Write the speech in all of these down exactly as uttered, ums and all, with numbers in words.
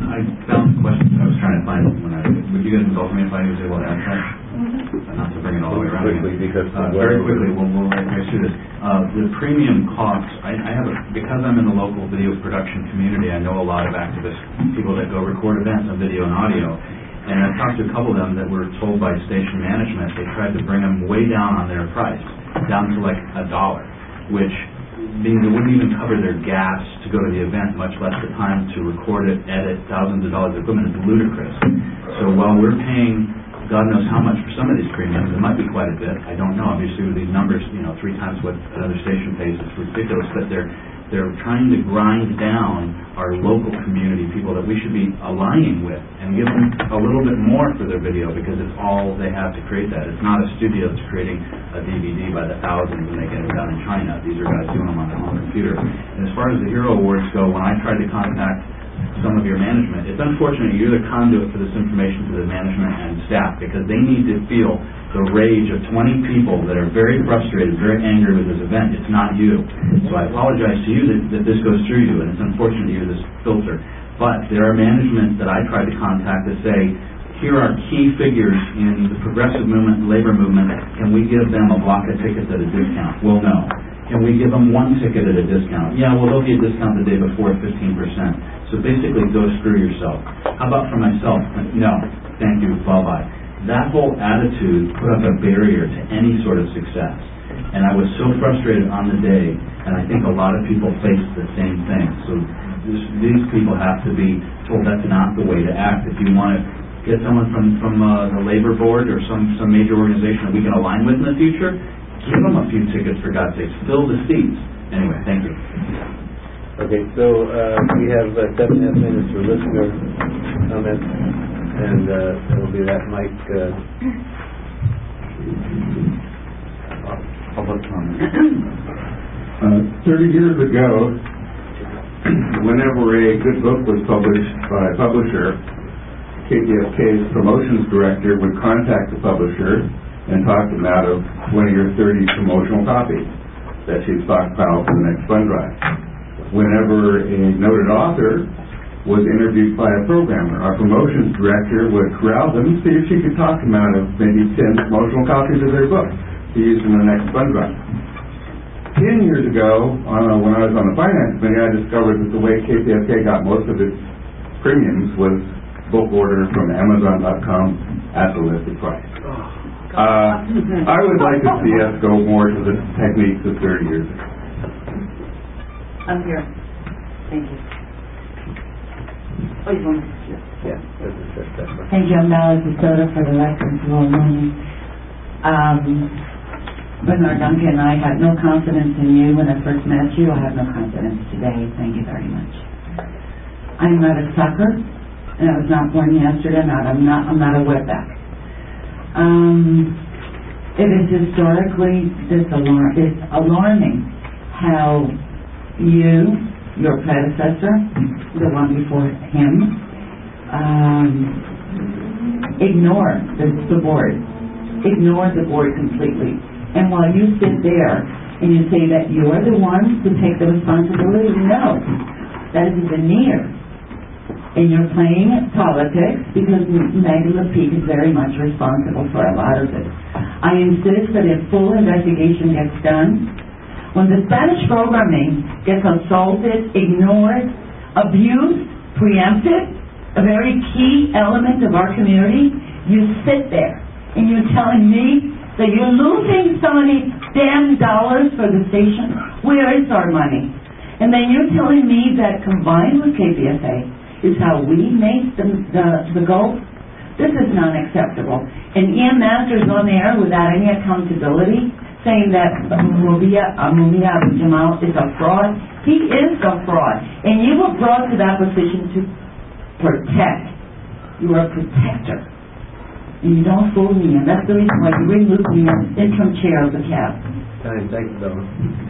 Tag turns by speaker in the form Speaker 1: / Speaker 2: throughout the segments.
Speaker 1: I found the question I was trying to find when I, would you guys indulge me if I was able to ask that? Mm-hmm. Not to bring it all the way around
Speaker 2: quickly,
Speaker 1: again.
Speaker 2: because
Speaker 1: uh, very quickly, we'll, we'll right through this. Uh, the premium costs, I, I have a, because I'm in the local video production community, I know a lot of activists, people that go record events on video and audio, and I've talked to a couple of them that were told by station management they tried to bring them way down on their price, down to like a dollar, which means it wouldn't even cover their gas to go to the event, much less the time to record it, edit, thousands of dollars of equipment. It's ludicrous. So while we're paying God knows how much for some of these premiums, it might be quite a bit. I don't know. Obviously, with these numbers, you know, three times what another station pays, it's ridiculous. But they're they're trying to grind down our local community, people that we should be aligning with, and give them a little bit more for their video because it's all they have to create that. It's not a studio that's creating a D V D by the thousands and they get it done in China. These are guys doing them on their own computer. And as far as the Hero Awards go, when I tried to contact some of your management, it's unfortunate you're the conduit for this information to the management and staff because they need to feel the rage of twenty people that are very frustrated, very angry with this event. It's not you. So I apologize to you that, that this goes through you, and it's unfortunate you're this filter. But there are management that I tried to contact to say, here are key figures in the progressive movement and labor movement. Can we give them a block of tickets at a discount? Well, no. Can we give them one ticket at a discount? Yeah, well, they'll get a discount the day before, fifteen percent. So basically, go screw yourself. How about for myself? No. Thank you. Bye-bye. That whole attitude put up a barrier to any sort of success. And I was so frustrated on the day, and I think a lot of people face the same thing. So this, these people have to be told that's not the way to act. If you want to get someone from, from uh, the labor board or some, some major organization that we can align with in the future, give them a few tickets, for God's sakes. Fill the seats. Anyway, thank you.
Speaker 2: Okay, so uh, we have uh, seven and a half minutes for listener comments, and uh, it'll be that mic. Uh,
Speaker 1: Public comment.
Speaker 3: uh, Thirty years ago, whenever a good book was published by a publisher, K P F K's promotions director would contact the publisher and talk them out of twenty or thirty promotional copies that she'd stockpile for the next fund drive. Whenever a noted author was interviewed by a programmer, our promotions director would corral them and see if she could talk them out of maybe ten promotional copies of their book to use in the next fund drive. Ten years ago, uh, when I was on the finance committee, I discovered that the way K P F K got most of its premiums was book order from Amazon dot com at the listed price. Uh, I would like to see us go more to the techniques of thirty years ago.
Speaker 4: I'm here. Thank you. Oh, you want to?
Speaker 2: yeah, that's a good step.
Speaker 4: Thank you. I'm Alice Soda for the lecture tomorrow morning. Um, Bernard Duncan and I had no confidence in you when I first met you. I have no confidence today. Thank you very much. I'm not a sucker, and I was not born yesterday. Not, I'm not. I'm not a wetback. Um, it is historically this alarm. It's alarming how you, your predecessor, the one before him, um, ignored the, the board, ignored the board completely. And while you sit there and you say that you are the one to take the responsibility, no, that isn't the near. And you're playing politics because Maggie LaPeek is very much responsible for a lot of it. I insist that a full investigation gets done. When the Spanish programming gets assaulted, ignored, abused, preempted, a very key element of our community, you sit there and you're telling me that you're losing so many damn dollars for the station. Where is our money? And then you're telling me that combined with K P F A is how we make the, the, the goal? This is not acceptable. And Ian Masters on there without any accountability, saying that Mumia Jamal is a fraud. He is a fraud. And you were brought to that position to protect. You are a protector. And you don't fool me. And that's the reason why you removed me as interim chair of the C A B.
Speaker 2: Time, thank you, Bella.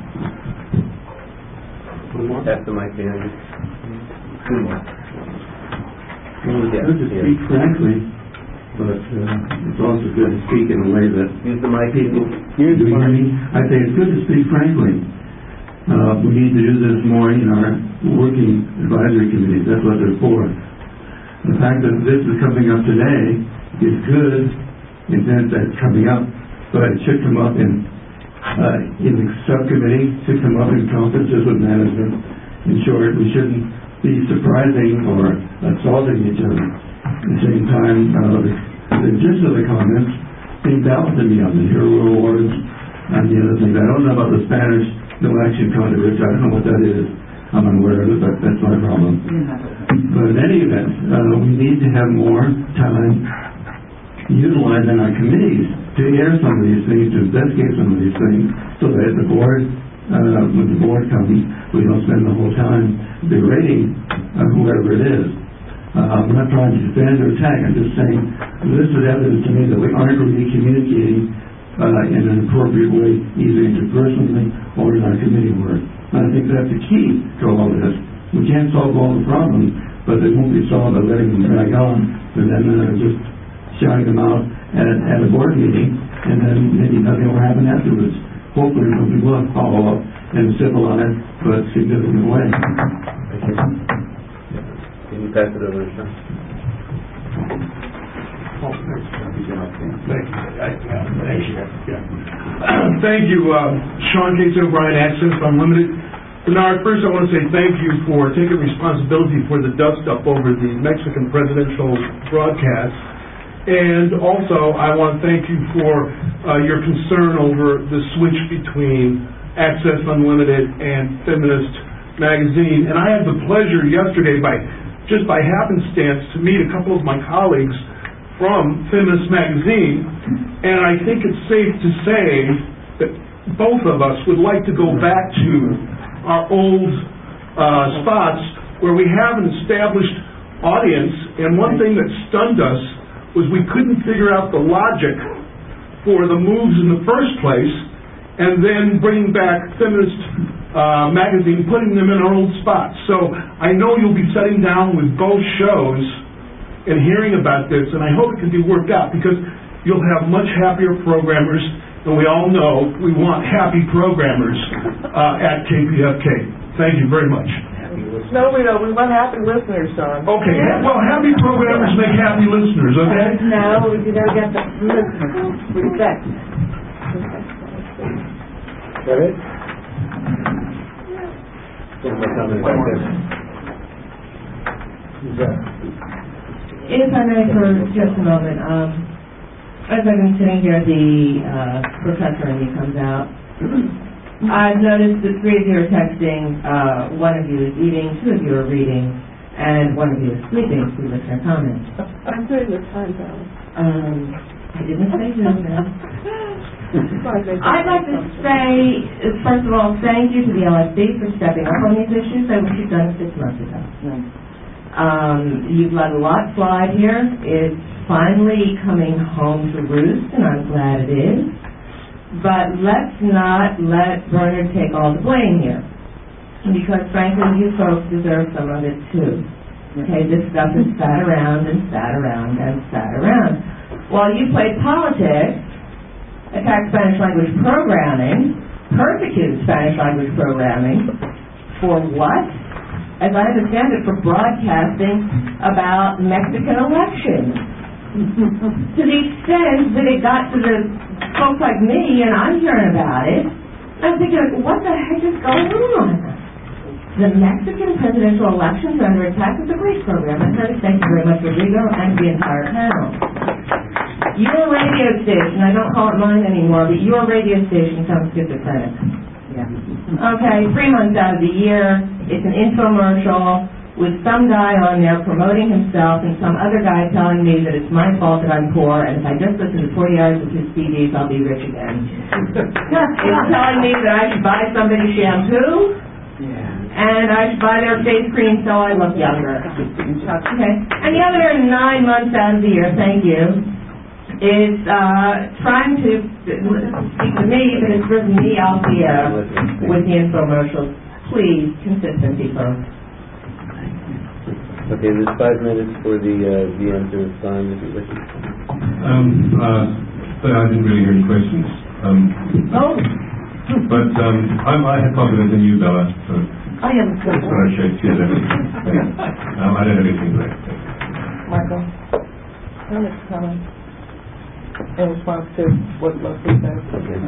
Speaker 2: One more? Pass the mic behind you. Two more.
Speaker 3: Well, it's good to speak frankly, but uh, it's also good to speak in a way that
Speaker 2: use the mic.
Speaker 3: people do you hear me? I say it's good to speak frankly. Uh, we need to do this more in our working advisory committees. That's what they're for.
Speaker 5: The fact that this is coming up today is good in the sense that it's coming up, but it should come up in uh, in the subcommittee, should come up in conferences with management. In short, we shouldn't be surprising or assaulting each other. At the same time, uh, the, the gist of the comments seem valid to me on the hero awards and the other things. I don't know about the Spanish no action controversy. I don't know what that is. I'm unaware of it, but that's my problem. But in any event, uh, we need to have more time utilized in our committees to air some of these things, to investigate some of these things, so that the board, uh, when the board comes, we don't spend the whole time berating uh, whoever it is. Uh, I'm not trying to defend or attack. I'm just saying this is evidence to me that we aren't really communicating uh, in an appropriate way, either interpersonally or in our committee work. And I think that's the key to all this. We can't solve all the problems, but they won't be solved by letting them drag on and then uh, just shouting them out at, at a board meeting, and then maybe nothing will happen afterwards. Hopefully we will follow up in a civilized but significant way.
Speaker 2: Thank you. Can you pass it over to Sean?
Speaker 6: Thank you. Thank you. Thank you, uh, Sean Casey O'Brien, Access Unlimited. Bernard, first I want to say thank you for taking responsibility for the dust-up over the Mexican presidential broadcast. And also, I want to thank you for uh, your concern over the switch between Access Unlimited and Feminist Magazine. And I had the pleasure yesterday, by just by happenstance, to meet a couple of my colleagues from Feminist Magazine, and I think it's safe to say that both of us would like to go back to our old uh, spots where we have an established audience. And one thing that stunned us was we couldn't figure out the logic for the moves in the first place, and then bringing back Feminist uh, Magazine, putting them in our old spots. So I know you'll be sitting down with both shows and hearing about this, and I hope it can be worked out, because you'll have much happier programmers, and we all know we want happy programmers uh, at K P F K. Thank you very much.
Speaker 7: No, we don't. We want happy listeners, Sean.
Speaker 6: Okay, well, happy programmers make happy listeners, okay?
Speaker 7: No, you don't get the listeners. Respect.
Speaker 2: Go ahead. One more comment about this.
Speaker 8: If I may for just a moment, um, as I've been sitting here, the uh, professor and me comes out. I've noticed that three of you are texting, uh, one of you is eating, two of you are reading, and one of you is sleeping through listener comments.
Speaker 7: I'm doing the time down.
Speaker 8: Um, I didn't say that. I'd like to say, first of all, thank you to the L S D for stepping up on these issues. I wish you'd done it six months ago. Um, you've let a lot slide here. It's finally coming home to roost, and I'm glad it is. But let's not let Bernard take all the blame here, because frankly, you folks deserve some of it too. Okay, this stuff is sat around and sat around and sat around. While you played politics, attacked Spanish language programming, persecuted Spanish language programming, for what? As I understand it, for broadcasting about Mexican elections. To the extent that it got to the folks like me, and I'm hearing about it, I'm thinking, what the heck is going on? The Mexican presidential elections are under attack. It's a great program. I heard it. Thank you very much, Rodrigo, and the entire panel. Your radio station, I don't call it mine anymore, but your radio station comes schizophrenic. Yeah. Okay, three months out of the year, it's an infomercial with some guy on there promoting himself and some other guy telling me that it's my fault that I'm poor, and if I just listen to forty hours of his C Ds, I'll be rich again. It's telling me that I should buy somebody shampoo, and I should buy their face cream so I look younger. Okay. And the other nine months out of the year, thank you, is uh, trying to speak to me, but it's driven me out the air with the infomercials. Please, consistency, folks.
Speaker 2: Okay, there's five minutes for the uh, V M to respond if you wish.
Speaker 3: Um, uh, but I didn't really hear any questions. Um,
Speaker 7: Oh.
Speaker 3: but um, I'm, I have confidence in you, Bella. So
Speaker 7: I am
Speaker 3: that's what I showed you. Um, I don't have anything left.
Speaker 7: Michael, can I make a comment in response to what Leslie said?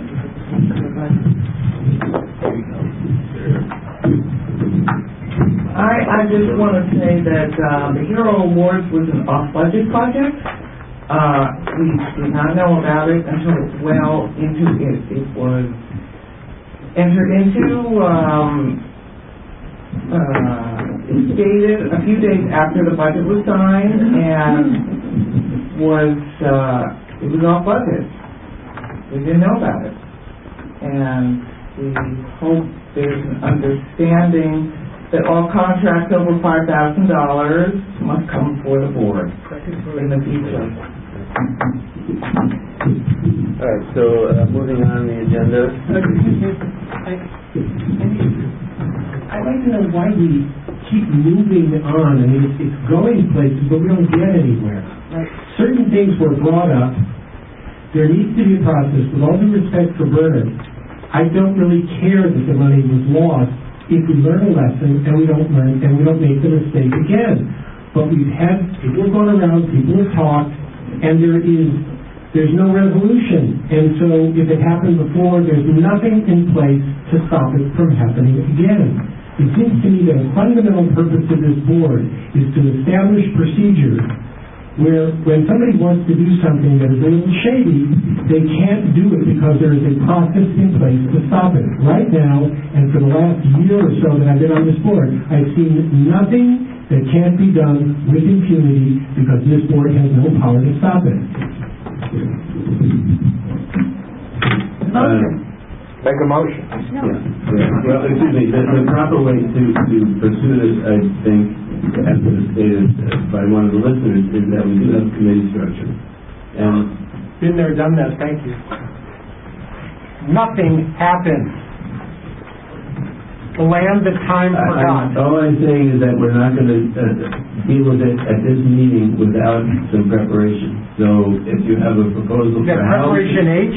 Speaker 8: I, I just want to say that uh, the Hero Awards was an off-budget project. Uh, we did not know about it until well into it. It was entered into, um, uh, stated a few days after the budget was signed, and was, uh, it was off budget. We didn't know about it. And we hope there's an understanding that all contracts over five thousand dollars must come before the board in the future.
Speaker 2: All right, so uh, moving on the agenda.
Speaker 9: I'd like to know why we keep moving on. I mean, it's, it's going places, but we don't get anywhere.
Speaker 7: Right.
Speaker 9: Certain things were brought up. There needs to be a process. With all due respect for Bernard, I don't really care that the money was lost if we learn a lesson and we don't learn and we don't make the mistake again. But we've had people have gone around, people have talked, and there is there's no resolution. And so if it happened before, there's nothing in place to stop it from happening again. It seems to me that a fundamental purpose of this board is to establish procedures where when somebody wants to do something that is a little shady, they can't do it because there is a process in place to stop it. Right now, and for the last year or so that I've been on this board, I've seen nothing that can't be done with impunity because this board has no power to stop it.
Speaker 2: Uh,
Speaker 6: Make a motion.
Speaker 2: Yeah. Well, excuse me, the, the proper way to, to pursue this, I think, as was stated by one of the listeners, is that we do have a committee structure. And
Speaker 9: Been there, done that, thank you. Nothing happened. The land that time
Speaker 2: I, I,
Speaker 9: forgot.
Speaker 2: all I'm saying is that we're not going to uh, deal with it at this meeting without some preparation. So if you have a proposal
Speaker 9: Is that
Speaker 2: for how...
Speaker 9: preparation H?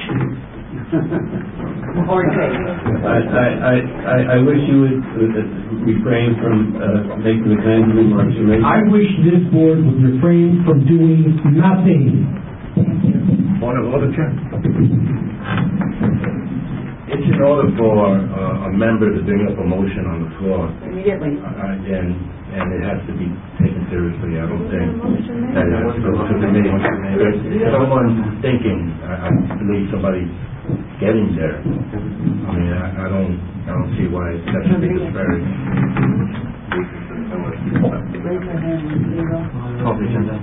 Speaker 7: Or
Speaker 2: I, I, I, I- I wish you would uh, refrain from uh, making the kinds of remarks you're making.
Speaker 9: I wish this board would refrain from doing nothing.
Speaker 6: Order, order, Chair.
Speaker 10: It's in order for uh, a member to bring up a motion on the floor,
Speaker 7: immediately.
Speaker 10: uh, and, and it has to be taken seriously. I don't think that it has to go to the meeting. If someone's thinking, I, I believe somebody's getting there. I mean, I, I don't, I don't see why that should be disparaged.
Speaker 7: Raise your hand, you know.
Speaker 1: Call the agenda.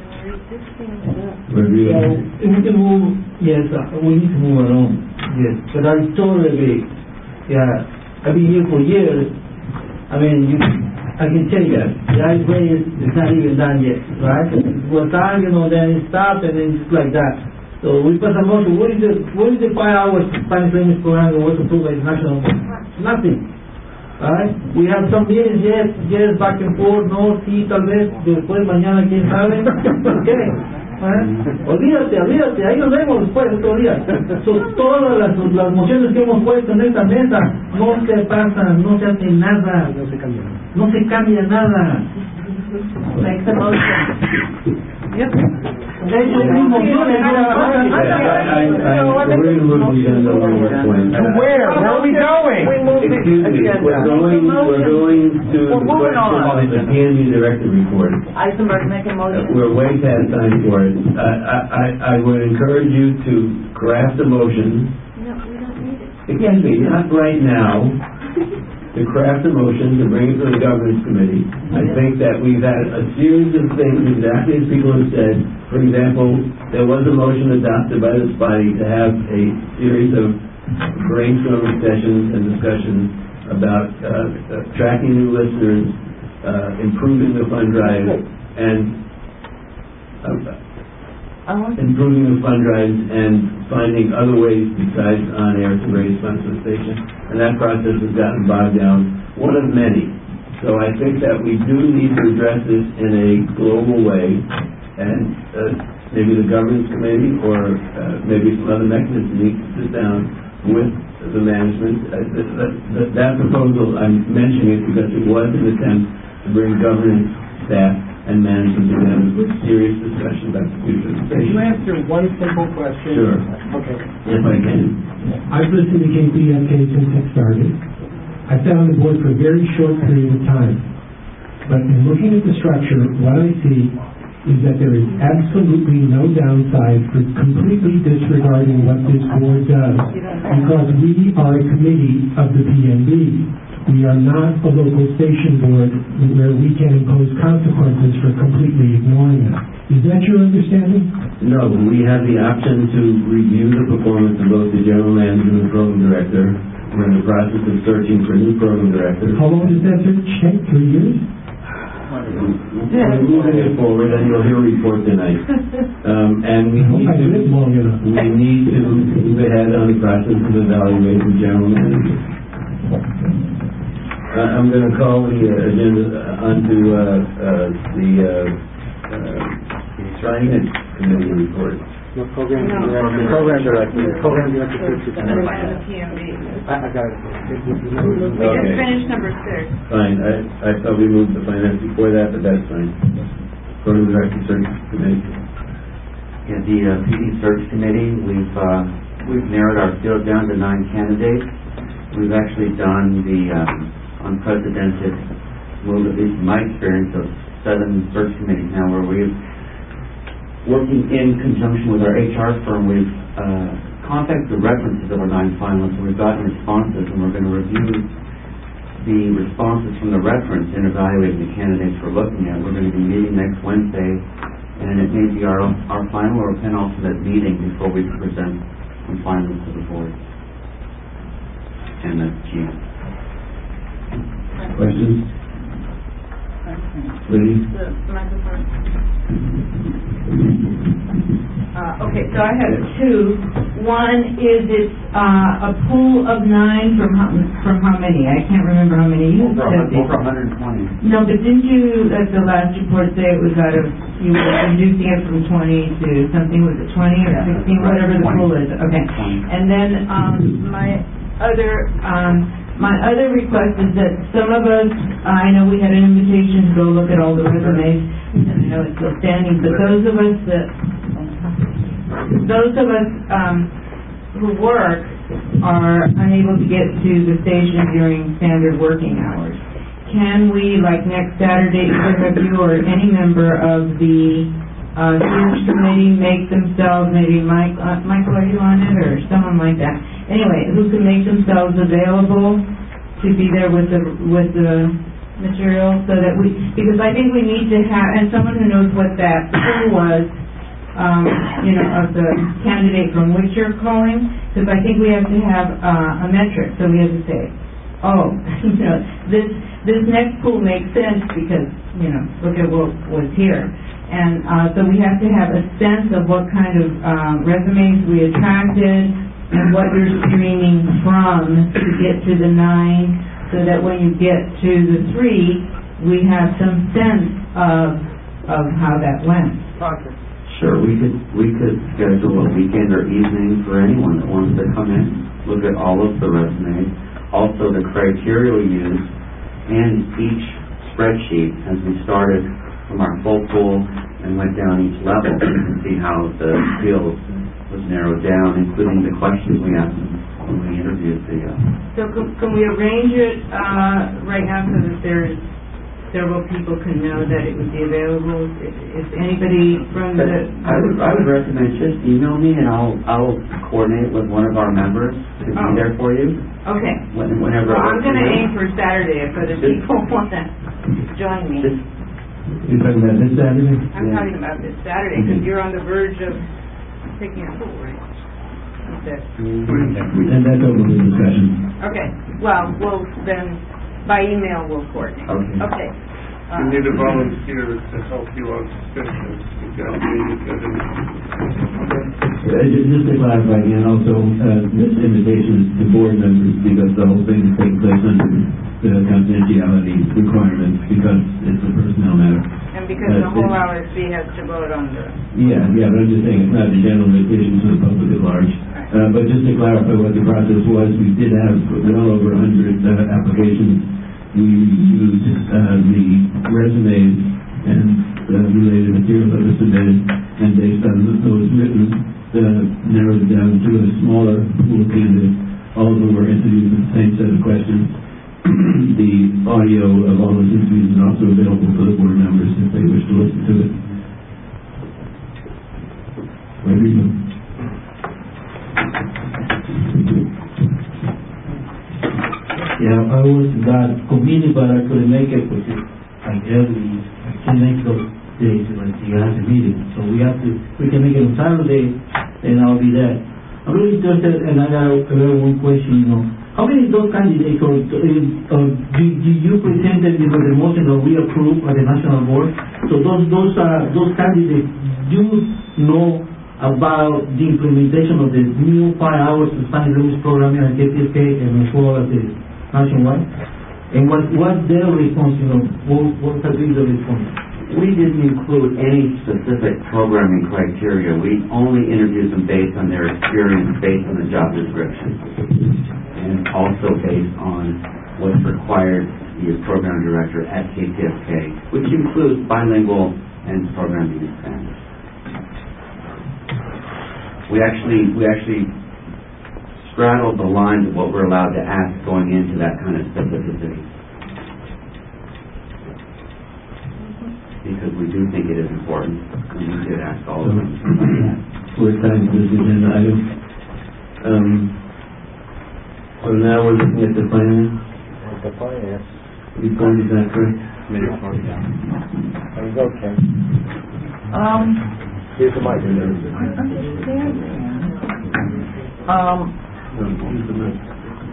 Speaker 2: Review.
Speaker 11: Yeah, we can move, yes, uh, we need to move along, yes, but I totally agree. Yeah, I've been here for years. I mean, you, I can tell you that the ice race is not even done yet, right? One time, you know, then it stopped and then just like that. So we put a motion, what is the, what is the five hours Spanish language program that was approved by the national board? Nothing. Right? We have some meetings, yes, yes, back and forth, no, sí, tal vez, después mañana, quién sabe. ¿Qué? ¿Eh? Olvídate, olvídate, ahí nos vemos después, otro día. So, todas las, las mociones que hemos puesto en esta mesa no se pasan, no se hace nada. No se cambia nada. No se cambia nada.
Speaker 7: Make the motion. Yep.
Speaker 11: Ellos mismos mociones,
Speaker 2: I, I, I, we're going to move the agenda along this point.
Speaker 9: To where? Where are we going?
Speaker 7: We move the
Speaker 2: Excuse me,
Speaker 7: agenda.
Speaker 2: we're going, we're going to
Speaker 7: We're
Speaker 2: the
Speaker 7: moving
Speaker 2: question
Speaker 7: on.
Speaker 2: of the P and D director report.
Speaker 7: Eisenberg, make a
Speaker 2: Uh,
Speaker 7: motion.
Speaker 2: We're way past time for it. Uh, I, I, I would encourage you to craft a motion.
Speaker 7: No, we don't need it.
Speaker 2: It can be, not right now, to craft a motion to bring it to the governance committee. I think that we've had a series of things, exactly as people have said. For example, there was a motion adopted by this body to have a series of brainstorming sessions and discussions about uh, uh, tracking new listeners, uh, improving the fund drive, and uh,
Speaker 7: Uh-huh.
Speaker 2: improving the fund drives and finding other ways besides on-air to raise funds for the station. And that process has gotten bogged down, one of many. So I think that we do need to address this in a global way, and uh, maybe the governance committee or uh, maybe some other mechanism needs to sit down with the management. Uh, that, that, that proposal, I'm mentioning it because it was an attempt to bring governance staff and management together. serious discussion about the future of the
Speaker 7: Can you
Speaker 2: station.
Speaker 7: answer one simple question?
Speaker 2: Sure.
Speaker 7: Okay.
Speaker 2: If I can.
Speaker 9: I've listened to K P F K since it started. I've been on the board for a very short period of time. But in looking at the structure, what I see is that there is absolutely no downside for completely disregarding what this board does, because we are a committee of the P N B. We are not a local station board where we can impose consequences for completely ignoring it. Is that your understanding?
Speaker 2: No, we have the option to review the performance of both the general manager and the program director. We're in the process of searching for new program directors.
Speaker 9: How long does that search take? Three years?
Speaker 2: We're moving it forward, and you'll hear a report tonight. Um, and we
Speaker 9: I hope
Speaker 2: need
Speaker 9: I
Speaker 2: to,
Speaker 9: live long enough.
Speaker 2: we need to move ahead on the process of evaluating the general manager. Uh, I'm going to call the uh, agenda uh, onto uh, uh, the uh, uh, Finance Committee report.
Speaker 7: No, program
Speaker 8: No.
Speaker 7: director. Program director. Program director.
Speaker 8: And then the P M B.
Speaker 7: I, I got it.
Speaker 8: We just
Speaker 2: Okay.
Speaker 8: finished number six.
Speaker 2: Fine, I, I thought we moved the finance before that, but that's fine. Program Director Search Committee.
Speaker 12: Yeah, the uh, P D Search Committee, we've uh, we've narrowed our field down to nine candidates. We've actually done the um, unprecedented move, at least in my experience, of seven search committees now, where we've working in conjunction with our H R firm, we've uh, contacted the references of our nine finalists, and we've gotten responses, and we're going to review the responses from the reference and evaluating the candidates we're looking at. We're going to be meeting next Wednesday, and it may be our our final or penultimate meeting before we present some finalists to the board and the G M.
Speaker 2: Questions? Please.
Speaker 8: The microphone. Uh, okay, so I have two. One is it's uh, a pool of nine from how, from how many? I can't remember how many you
Speaker 12: Over
Speaker 8: said.
Speaker 12: over one hundred twenty.
Speaker 8: No, but didn't you, at the last report, say it was out of, you were reducing it from twenty to something, was it twenty or
Speaker 12: Yeah,
Speaker 8: sixteen,
Speaker 12: right,
Speaker 8: whatever the
Speaker 12: twenty.
Speaker 8: pool is? Okay.
Speaker 12: twenty.
Speaker 8: And then um, my other um, my other request is that some of us, I know we had an invitation to go look at all the resumes, and I know it's still standing, but those of us that those of us um, who work are unable to get to the station during standard working hours. Can we, like next Saturday, either of you or any member of the uh, search committee make themselves, maybe Mike, uh, Michael, are you on it, or someone like that? Anyway, who can make themselves available to be there with the with the material, so that we, because I think we need to have, and someone who knows what that pool was, um, you know, of the candidate from which you're calling, because I think we have to have uh, a metric, so we have to say, oh, you know, this this next pool makes sense because, you know, look at what was here. And uh, so we have to have a sense of what kind of uh, resumes we attracted and what you're screening from to get to the nine, so that when you get to the three, we have some sense of of how that went.
Speaker 12: Sure, we could we could schedule a weekend or evening for anyone that wants to come in, look at all of the resumes, also the criteria we used, and each spreadsheet as we started from our full pool and went down each level. You can see how the field was narrowed down, including the questions we asked them when we interviewed the. Uh,
Speaker 8: So can, can we arrange it uh, right now so that there's several people can know that it would be available? If, if anybody from the
Speaker 12: I would I would recommend just email me and I'll I'll coordinate with one of our members to be
Speaker 8: Oh.
Speaker 12: there for you.
Speaker 8: Okay.
Speaker 12: When, whenever.
Speaker 8: Well,
Speaker 12: it
Speaker 8: I'm
Speaker 12: works
Speaker 8: going to
Speaker 12: for you.
Speaker 8: aim for Saturday if other people want to join me.
Speaker 12: Just
Speaker 2: You're talking about this Saturday?
Speaker 8: I'm
Speaker 12: yeah.
Speaker 8: talking about this Saturday because you're on the verge of taking a pool, right? That's it.
Speaker 2: And that's open for discussion.
Speaker 8: Okay. Well, we'll then by email we'll coordinate.
Speaker 12: Okay.
Speaker 8: Okay. Uh,
Speaker 13: You need a volunteer to help you on suspicions. You got me, you got it.
Speaker 2: Uh, ju- Just to clarify again, also, uh, this invitation is to board members because the whole thing is taking place under the confidentiality requirements because it's a personnel matter.
Speaker 8: And because the
Speaker 2: Uh,
Speaker 8: whole
Speaker 2: it's-
Speaker 8: R S B has to vote on the...
Speaker 2: Yeah, yeah, but I'm just saying it's not the general invitation to the public at large. Uh, But just to clarify what the process was, we did have well over a hundred uh, applications. We used uh, the resumes and uh, related materials that were submitted
Speaker 11: are convenient, but I couldn't make it because I early, I can't make those days when you have the meeting. So we have to, we can make it on Saturday, and I'll be there. I'm really interested, and I got a, a one question, you know. How many of those candidates, or, uh, do, do you present them, you know, the motion that we approve at the National Board? So those, those, uh, those candidates do know about the implementation of the new five hours of Spanish language programming at K T S K and as well as the nationwide? And what, what their response, you know, what, what has been the response?
Speaker 12: We didn't include any specific programming criteria. We only interviewed them based on their experience, based on the job description, and also based on what's required to be a program director at K T S K, which includes bilingual and programming in Spanish. We actually, we actually straddled the lines of what we're allowed to ask going into that kind of specificity. Because we do think it is important, and we did ask all of them.
Speaker 2: We're time to this agenda item. Um, so now we're looking at the finance.
Speaker 10: The finance.
Speaker 2: Report, is that correct?
Speaker 1: Committee report, yeah.
Speaker 10: There you go, Ken.
Speaker 7: Um,
Speaker 10: Here's the mic.
Speaker 7: I understand. Um,
Speaker 2: No, use the mic.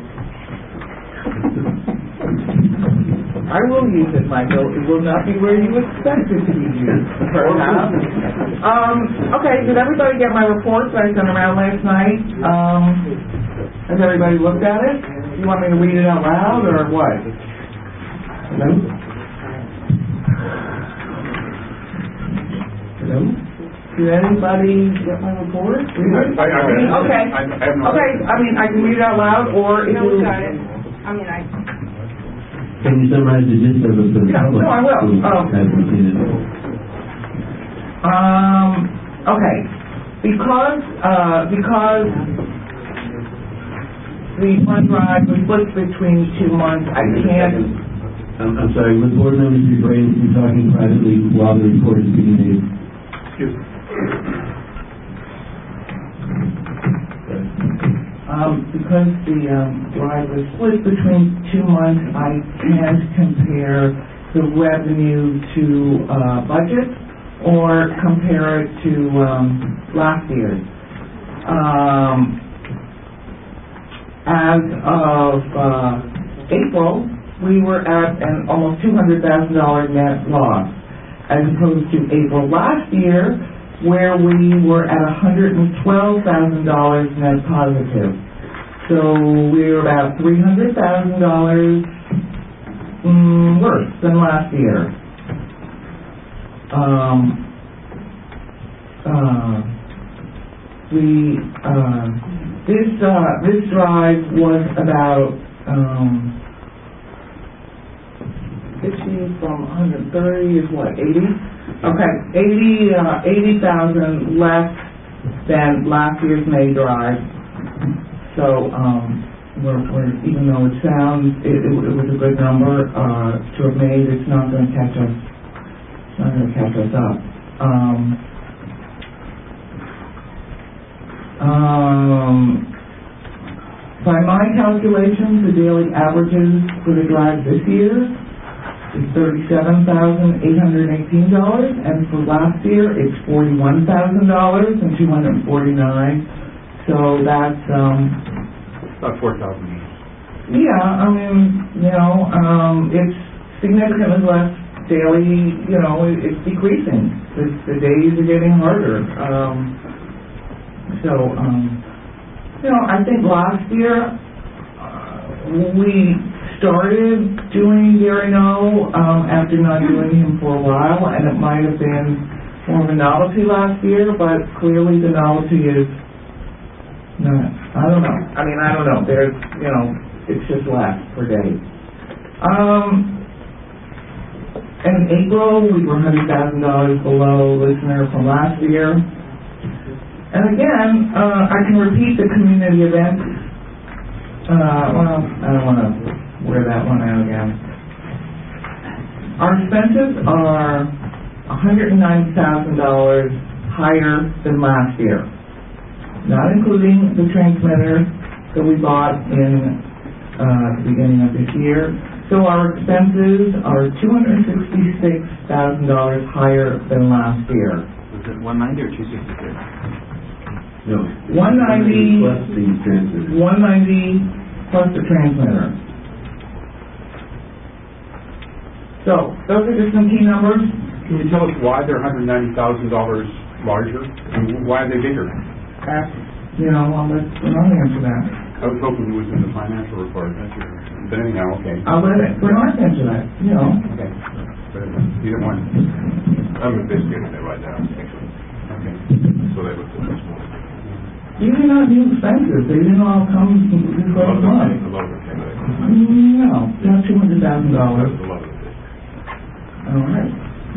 Speaker 7: I will use it, Michael. It will not be where you expect it to be used, perhaps. Um, okay, did everybody get my report that I sent around last night? Um, has everybody looked at it? You want me to read it out loud, or what? Hello? Hello? Did anybody get my report? Read it?
Speaker 3: I- I read it.
Speaker 7: Okay.
Speaker 3: I- I have no-
Speaker 7: Okay, I mean, I can read it out loud, or if
Speaker 14: No,
Speaker 7: you...
Speaker 14: we got it. I mean, I...
Speaker 2: Can you summarize the gist of it for the
Speaker 7: Yeah,
Speaker 2: public?
Speaker 7: no, I will.
Speaker 2: who
Speaker 7: Um,
Speaker 2: hasn't seen it?
Speaker 7: Um, okay. Because, uh, because the fund drive was split between two months, I can't,
Speaker 2: I'm, I'm sorry, would board members refrain from talking privately while the report is being made?
Speaker 6: Excuse me.
Speaker 7: um, because the, um, drive was split between two months, I can't compare the revenue to, uh, budget or compare it to, um, last year's. Um, as of, uh, April, we were at an almost two hundred thousand dollars net loss, as opposed to April last year, where we were at one hundred twelve thousand dollars net positive. So we were about three hundred thousand dollars mm, worse than last year. Um, uh, we, uh, this, uh, this drive was about, um, fifty from one hundred thirty is what, eighty? Okay, eighty, uh, eighty thousand less than last year's May drive. So, um, we're, we're, even though it sounds, it, it, it was a good number, uh, to have made, it's not gonna catch us, it's not gonna catch us up. Um, um, by my calculations, the daily averages for the drive this year is thirty-seven thousand eight hundred eighteen dollars, and for last year, it's forty-one thousand dollars and two hundred forty-nine. So that's, um...
Speaker 1: About four thousand.
Speaker 7: Yeah, I mean, you know, um, it's significantly less daily, you know, it, it's decreasing. The, the days are getting harder. Um, so, um, you know, I think last year, uh, we started doing Gary No, um, after not doing him for a while, and it might have been more of a novelty last year, but clearly the novelty is not, I don't know. I mean, I don't know. There's, you know, it's just less per day. Um, in April, we were one hundred thousand dollars below listener from last year. And again, uh, I can repeat the community events. Uh, well, I don't want to wear that one out again. Our expenses are one hundred ninety thousand dollars higher than last year, not including the transmitter that we bought in uh, the beginning of this year. So our expenses are two hundred sixty-six thousand dollars higher than last year.
Speaker 1: Was it one ninety or two sixty-six?
Speaker 2: No.
Speaker 7: one ninety
Speaker 2: Plus the transmitter.
Speaker 7: one ninety plus the transmitter. So, those are just some key numbers.
Speaker 14: Can you tell us why they're one hundred ninety thousand dollars larger, and why are they bigger?
Speaker 7: Ask, you know, I'll let Bernard answer that.
Speaker 14: I was hoping it was in the financial report, that's your, but anyhow, okay.
Speaker 7: I'll let it, Bernard answer that, you know.
Speaker 14: Okay. But either one. I'm investigating it right now, actually. Okay. So that was the first one.
Speaker 7: These are not new expenses, they didn't all come before the month.
Speaker 14: A lot of them came out.
Speaker 7: No, not two hundred thousand dollars.
Speaker 14: That's a lot of them.
Speaker 7: All right.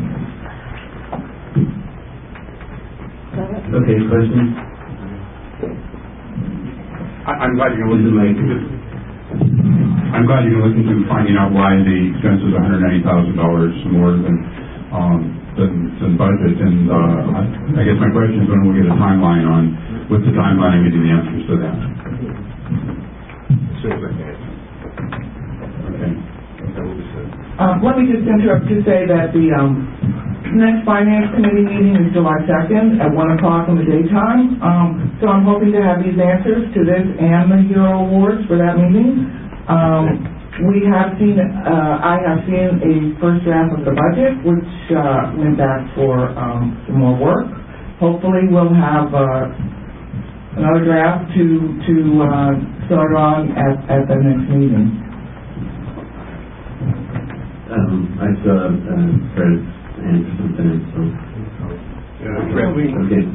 Speaker 2: Okay, questions?
Speaker 14: I- I'm glad you're looking
Speaker 2: Mike.
Speaker 14: into I'm glad you're looking into finding out why the expense is one hundred ninety thousand dollars more than, um, than, than budget. And, uh, I, I guess my question is when we'll get a timeline on, what's the timeline on getting the answers to that? As soon as I can. Okay. That will be said.
Speaker 7: Um, let me just interrupt to say that the, um, next Finance Committee meeting is July second at one o'clock in the daytime. Um, so I'm hoping to have these answers to this and the Hero Awards for that meeting. Um, we have seen, uh, I have seen a first draft of the budget, which, uh, went back for, um, some more work. Hopefully we'll have, uh, another draft to, to, uh, start on at, at the next meeting.
Speaker 2: Um, I saw, uh, Fred's and something, so. Okay.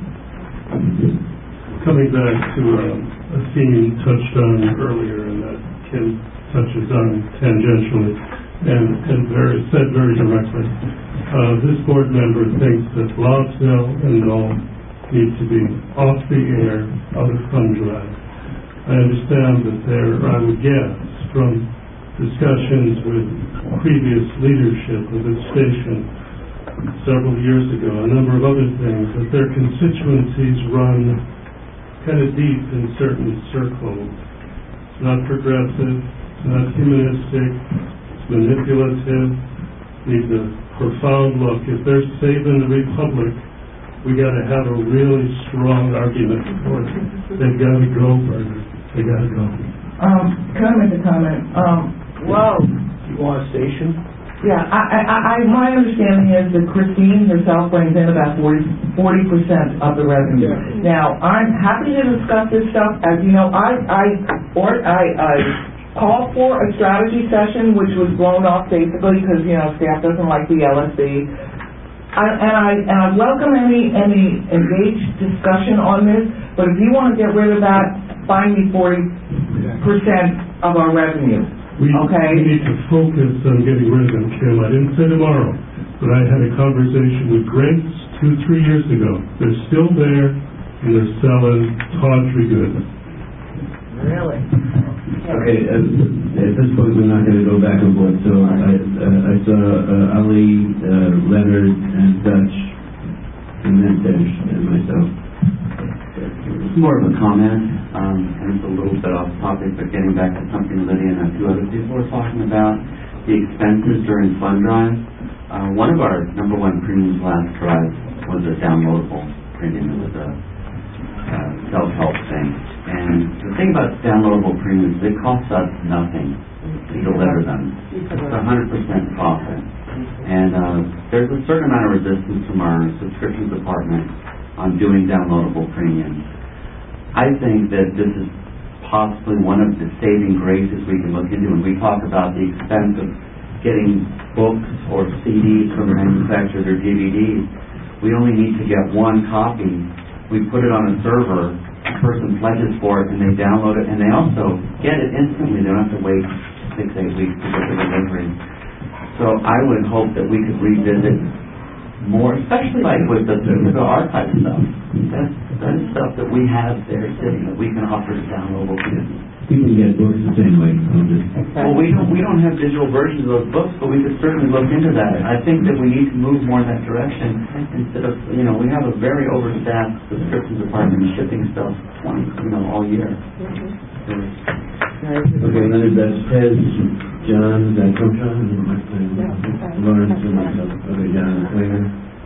Speaker 15: Coming back to uh, a theme touched on earlier and that Kim touches on tangentially and, and very, said very directly, uh, this board member thinks that Lobsdale and Knoll need to be off the air, out of fund drive. I understand that there, I would guess, from discussions with previous leadership of this station several years ago, a number of other things, that their constituencies run kind of deep in certain circles. It's not progressive, it's not humanistic, it's manipulative, needs a profound look. If they're saving the Republic, we got to have a really strong argument for it. They've got to go, Berger. They got to go.
Speaker 7: Um, can I make a comment? Um, whoa.
Speaker 6: You want a station?
Speaker 7: Yeah, I, I, I, my understanding is that Christine herself brings in about forty percent of the revenue.
Speaker 6: Yeah.
Speaker 7: Now, I'm happy to discuss this stuff. As you know, I, I, or, I, I called for a strategy session, which was blown off basically because, you know, staff doesn't like the L S C. I, and I, and I welcome any, any engaged discussion on this, but if you want to get rid of that, find me forty percent of our revenue.
Speaker 15: We,
Speaker 7: okay.
Speaker 15: we need to focus on getting rid of them, Kim. I didn't say tomorrow, but I had a conversation with Grace two, three years ago. They're still there, and they're selling tawdry goods.
Speaker 8: Really?
Speaker 2: Okay, uh, at this point, we're not going to go back and forth, so I, uh, I saw uh, Ali, uh, Leonard, and Dutch, and then Tish, and myself.
Speaker 12: It's more of a comment, um, and it's a little bit off topic, but getting back to something Lydia and a few other people were talking about, the expenses during fund drive. Uh, one of our number one premiums last drive was a downloadable premium. It was a uh, self-help thing. And the thing about downloadable premiums, it costs us nothing to deliver them. It's one hundred percent profit. And uh, there's a certain amount of resistance from our subscriptions department on doing downloadable premiums. I think that this is possibly one of the saving graces we can look into when we talk about the expense of getting books or C Ds from the manufacturers or D V Ds. We only need to get one copy. We put it on a server, a person pledges for it, and they download it, and they also get it instantly. They don't have to wait six, eight weeks to get the delivery. So I would hope that we could revisit more, especially like with the, the, the archive stuff. That's, that is stuff that we have there sitting that we can offer to downloadable students.
Speaker 2: You can get books the same way.
Speaker 12: Well, we don't we don't have digital versions of those books, but we could certainly look into that. I think that we need to move more in that direction instead of, you know, we have a very overstaffed subscription department shipping stuff twenty, you know, all year.
Speaker 2: Okay, Leonard, that's Tez. John, is that from John? Lawrence and myself. Okay, John, Slater.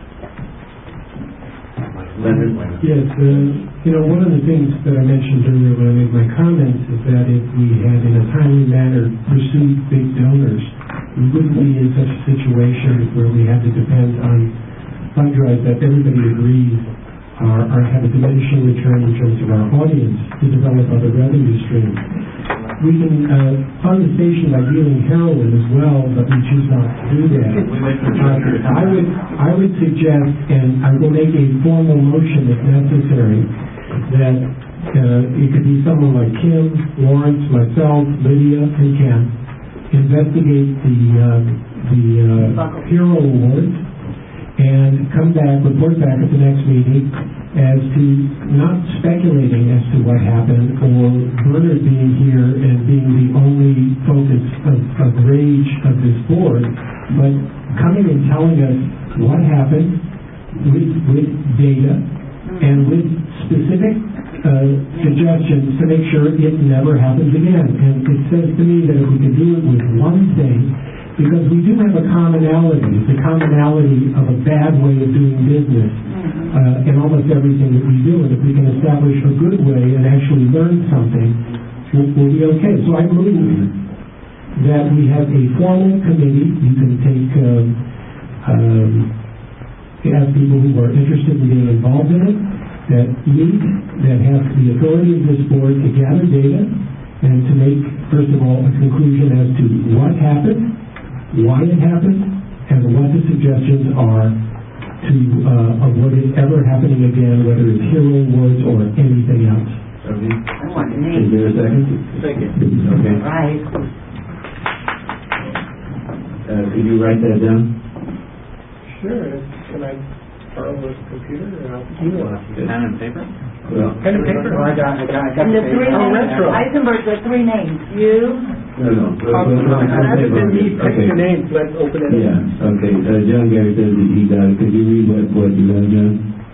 Speaker 2: Leonard?
Speaker 9: Yes, uh, you know, one of the things that I mentioned earlier when I made my comments is that if we had in a timely manner pursued big donors, we wouldn't be in such a situation where we had to depend on fund drives that everybody agrees are, are have a diminishing return in terms of our audience to develop other revenue streams. We can uh, fund the station by dealing heroin as well, but we choose not to do that. Uh, I would I would suggest, and I will make a formal motion if necessary, that uh, it could be someone like Kim, Lawrence, myself, Lydia, and Ken investigate the uh, the uh, Hero Awards and come back, report back at the next meeting as to not speculating as to what happened or Bernard being here and being the only focus of, of rage of this board, but coming and telling us what happened with, with data and with specific uh, suggestions to make sure it never happens again. And it says to me that if we could do it with one thing, because we do have a commonality, it's a commonality of a bad way of doing business uh, in almost everything that we do, and if we can establish a good way and actually learn something, we'll, we'll be okay. So I believe that we have a formal committee. You can take um, um, have people who are interested in being involved in it, that meet, that have the authority of this board to gather data and to make, first of all, a conclusion as to what happened, why it happened, and what the suggestions are to uh, avoid it ever happening again, whether it's Hero Awards or anything else.
Speaker 2: Okay.
Speaker 4: I want to
Speaker 2: Is
Speaker 4: name.
Speaker 2: there a second?
Speaker 6: Second.
Speaker 2: Okay.
Speaker 4: Right.
Speaker 2: Uh, could you write that down?
Speaker 6: Sure. Can I borrow this computer? Or you want to?
Speaker 1: Pen and paper?
Speaker 2: Well,
Speaker 6: Pen and paper? I got, I got, I got
Speaker 4: And the three
Speaker 6: oh,
Speaker 4: names,
Speaker 6: retro.
Speaker 4: Eisenberg, the three names, you,
Speaker 2: no, no.
Speaker 6: Um, rather than me pick
Speaker 2: Okay.
Speaker 6: the names, let's open it up.
Speaker 2: Yeah, okay. Uh, John Gary says that he got it. Could you read what, what you got, John?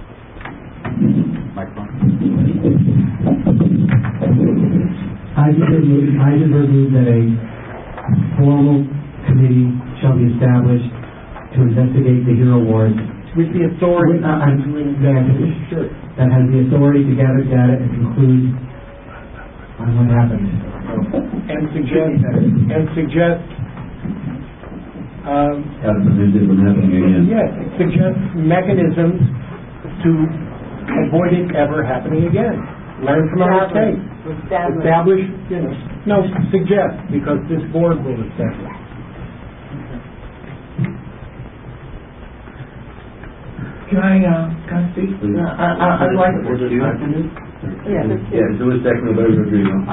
Speaker 9: Eisenberg moved, Eisenberg moved that a formal committee shall be established to investigate the Hero Awards.
Speaker 6: With the authority.
Speaker 9: With, uh, I'm, may I finish?
Speaker 6: Sure.
Speaker 9: That has the authority to gather data and conclude on what happened.
Speaker 6: And suggest, and suggest, um,
Speaker 2: How to prevent it from happening again.
Speaker 6: yes, suggest mechanisms to avoid it ever happening again. Learn from our mistakes.
Speaker 4: Establish.
Speaker 6: Establish, you know, no, suggest, because this board will establish.
Speaker 7: Can I, uh, can I speak?
Speaker 2: Please.
Speaker 7: Uh, I, I, I'd like to...
Speaker 4: Yeah, that's
Speaker 2: Yeah, do a second by Rodrigo.
Speaker 1: I,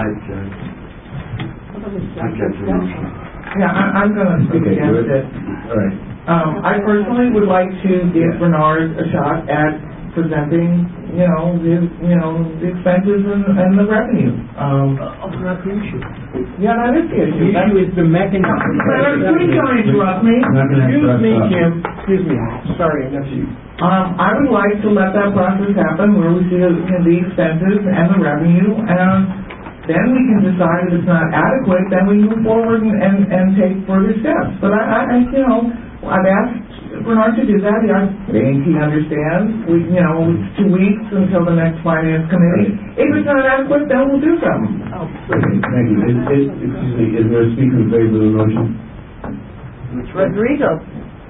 Speaker 7: Yeah, I, I'm gonna speak
Speaker 2: Okay,
Speaker 7: against
Speaker 2: good.
Speaker 7: it.
Speaker 2: All right.
Speaker 7: Um, I personally would like to give Bernard a shot at presenting, you know, the, you know, the expenses and, and the revenue. Um,
Speaker 6: Oh, not the issue.
Speaker 7: yeah, that is the
Speaker 6: The
Speaker 7: issue.
Speaker 6: issue is the mechanism.
Speaker 7: Bernard, please don't interrupt me.
Speaker 2: Not gonna have
Speaker 6: Excuse me,
Speaker 2: press
Speaker 6: Kim, excuse me, sorry, I never you.
Speaker 7: Um, I would like to let that process happen where we see the, the expenses and the revenue, and then we can decide if it's not adequate, then we move forward and, and, and take further steps. But I, I, I, you know, I've asked Bernard to do that. He, I think he understands. We, you know, it's two weeks until the next finance committee. If it's not adequate, then we'll do something.
Speaker 2: Okay, thank you. Is, is, excuse me, is there a speaker in favor of the motion?
Speaker 4: Rodrigo.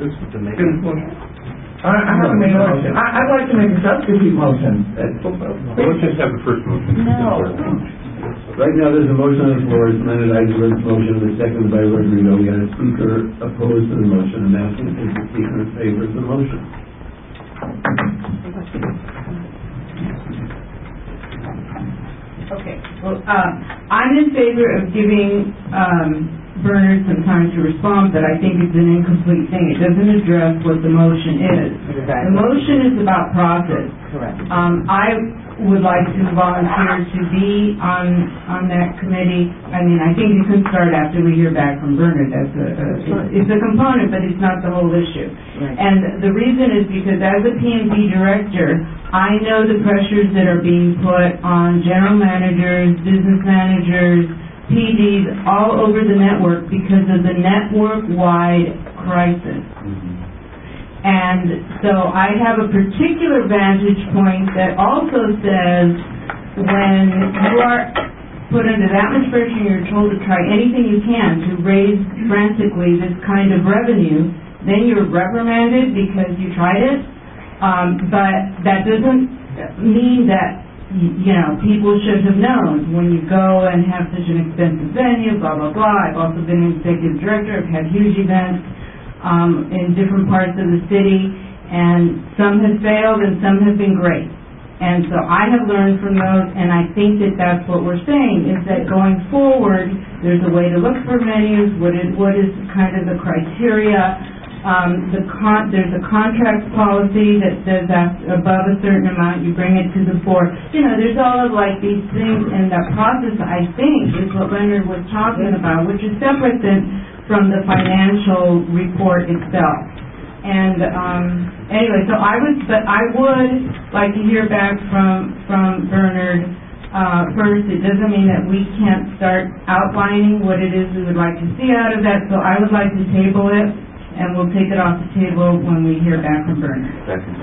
Speaker 7: I, I haven't made a motion. I, I'd like to make a substitute motion.
Speaker 3: Let's just have the first motion.
Speaker 4: No.
Speaker 2: Right now, there's a motion on the floor. It's Leonard Eisenberg's motion, and it's seconded by Rodrigo. We got a speaker opposed to the motion. I'm asking if the speaker in favor of the motion.
Speaker 16: Okay, well, uh, I'm in favor of giving um, Bernard some time to respond, but I think it's an incomplete thing. It doesn't address what the motion is. The motion is about process.
Speaker 4: Correct.
Speaker 16: Um, I would like to volunteer to be on on that committee. I mean, I think it can start after we hear back from Bernard. That's a, a it's, it's a component, but it's not the whole issue.
Speaker 4: Right.
Speaker 16: And the reason is because as a P and D director, I know the pressures that are being put on general managers, business managers, P Ds all over the network because of the network-wide crisis. And so I have a particular vantage point that also says when you are put under that much pressure and you're told to try anything you can to raise frantically this kind of revenue, then you're reprimanded because you tried it. Um, but that doesn't mean that you know, people should have known when you go and have such an expensive venue, blah, blah, blah. I've also been an executive director. I've had huge events um, in different parts of the city, and some have failed and some have been great. And so I have learned from those, and I think that that's what we're saying, is that going forward, there's a way to look for menus, what is, what is kind of the criteria. Um, the con- there's a contract policy that says that above a certain amount you bring it to the board. You know, there's all of like these things, and the process, I think, is what Leonard was talking about, which is separate than from the financial report itself. And um, anyway, so I would, but I would like to hear back from from Bernard uh, first. It doesn't mean that we can't start outlining what it is we would like to see out of that. So I would like to table it, and we'll take it off the table when we hear back from Bernard.
Speaker 12: Second.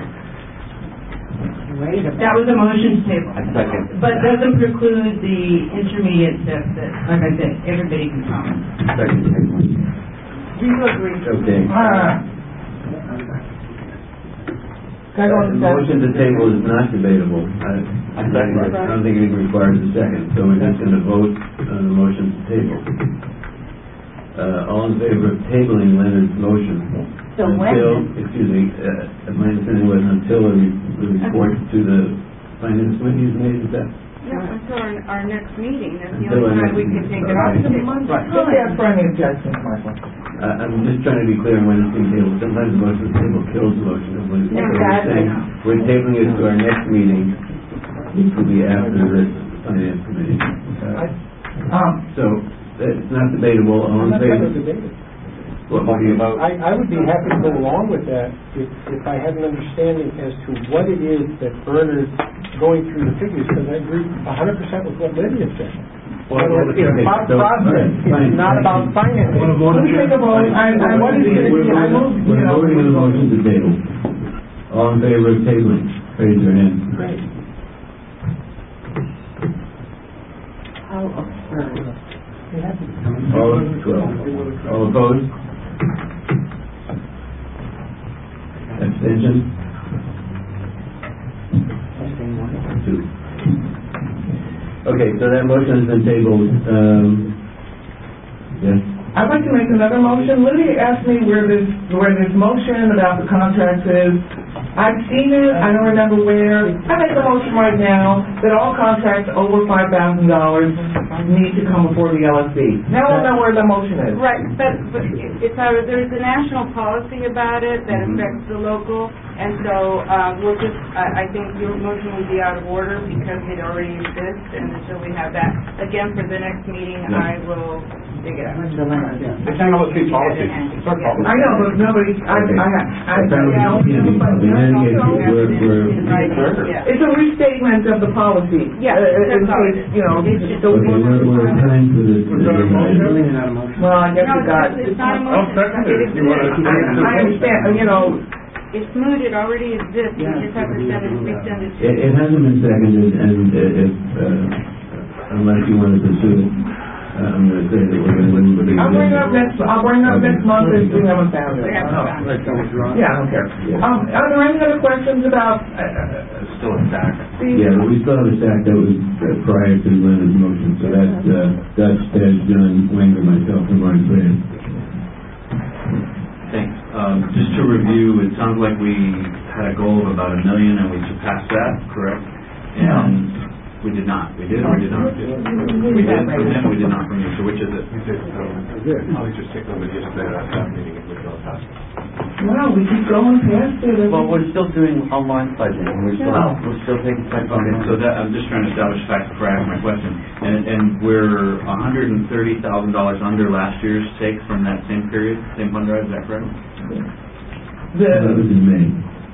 Speaker 16: That was a motion to table.
Speaker 12: A second.
Speaker 16: But doesn't preclude the intermediate steps that, like I said, everybody can comment.
Speaker 12: Second.
Speaker 16: Do you agree?
Speaker 2: Okay.
Speaker 7: Uh,
Speaker 2: Uh, the motion to table is not debatable. I, I don't think it requires a second, so we're just going to vote on the motion to table. Uh, all in favor of tabling Leonard's motion
Speaker 4: So
Speaker 2: until,
Speaker 4: when?
Speaker 2: excuse me, uh, my understanding was until the, the report to the finance committee is made, is that?
Speaker 17: Yeah, until our, our next meeting, that's the
Speaker 2: Until
Speaker 17: only
Speaker 2: our
Speaker 17: time we
Speaker 2: next
Speaker 17: can take
Speaker 2: meeting.
Speaker 17: it off the
Speaker 2: Okay.
Speaker 17: table.
Speaker 7: Just ask for any objections, Michael.
Speaker 2: Uh, I'm just trying to be clear on when it's being tabled. Sometimes the motion to table kills the motion. And when-
Speaker 7: Yeah,
Speaker 2: so we're
Speaker 7: exactly.
Speaker 2: saying we're tabling it to our next meeting, which will be after the finance committee. Uh,
Speaker 7: Um,
Speaker 2: So, it's not debatable, all in
Speaker 18: I'm not trying
Speaker 2: favor?
Speaker 18: to debate it.
Speaker 2: What would you vote?
Speaker 18: I, I would be happy to go along with that if, if I had an understanding as to what it is that Bernard's going through the figures, because I agree a hundred percent with what Lydia said.
Speaker 2: Well,
Speaker 18: It's
Speaker 2: okay,
Speaker 18: about
Speaker 2: so-
Speaker 18: process,
Speaker 2: fine,
Speaker 18: it's not
Speaker 2: fine.
Speaker 18: about finances.
Speaker 7: Let's take a vote. I, I want to
Speaker 2: We're,
Speaker 7: see,
Speaker 2: we're,
Speaker 7: I move, you
Speaker 2: we're
Speaker 7: know.
Speaker 2: voting on the motion to table. All in favor of tabling, raise your hand.
Speaker 18: Great.
Speaker 4: How absurd.
Speaker 2: All, twelve. All opposed? Abstention? Two. Okay, so that motion has been tabled. Um, yes?
Speaker 7: I'd like to make another motion. Lydia asked me where this, where this motion about the contracts is. I've seen it, I don't remember where. I make a motion right now that all contracts over five thousand dollars need to come before the L S B. Now I know where the motion is.
Speaker 17: Right, but, but it- it's our, there's a national policy about it that affects the local, and so, uh, we'll just, I, I think your motion would be out of order because it already exists, and until we have that, again, for the next meeting, I will dig it out.
Speaker 18: It's not L S B policy, it's our policy.
Speaker 7: I know, but nobody, I, I, I,
Speaker 2: Apparently,
Speaker 7: I
Speaker 2: we can't be public. In any case, we're, we're,
Speaker 17: Yeah.
Speaker 7: it's a restatement of the policy.
Speaker 17: Yeah,
Speaker 7: Uh, in
Speaker 17: that's all it
Speaker 7: case,
Speaker 17: is.
Speaker 7: you know,
Speaker 17: It's just-
Speaker 7: the-
Speaker 2: okay, we're, we're trying to this.
Speaker 7: well, I guess
Speaker 17: No,
Speaker 7: we got.
Speaker 17: it's, it's not a
Speaker 13: I'll
Speaker 17: motion.
Speaker 13: second it if you want to.
Speaker 7: I understand, uh, you know,
Speaker 17: It's moot, it already exists, we just have to send it, resend it to
Speaker 2: It, it hasn't been seconded, and uh, if, uh, unless you want to pursue it, uh, I'm going to say that we're going to move it.
Speaker 7: I'll bring it up next, I'll bring it up next month if we haven't found it.
Speaker 17: We haven't found it.
Speaker 7: Yeah, I don't care. Um, are there any other questions about, uh,
Speaker 12: Still a stack.
Speaker 2: Yeah, but we still have a stack that was uh, prior to Leonard's motion, so that's uh, Dutch, Ted, John, Wayne, and myself, and Brian Fran.
Speaker 1: Thanks. Um, just to review, it sounds like we had a goal of about a million and we surpassed that, correct? And we did not. We did or we did not? We did from him, we did not from you. So which is it?
Speaker 13: We did, um, I was just taking them yesterday at that meeting at Woodville House.
Speaker 7: well, we keep going past it.
Speaker 12: Well, we're still doing online budgeting, we're still,
Speaker 7: Yeah.
Speaker 12: we're still taking sites
Speaker 1: Okay,
Speaker 12: online.
Speaker 1: so that, I'm just trying to establish facts before I ask my question. And, and we're one hundred thirty thousand dollars under last year's take from that same period, same fund drive, is that correct?
Speaker 2: That was in May.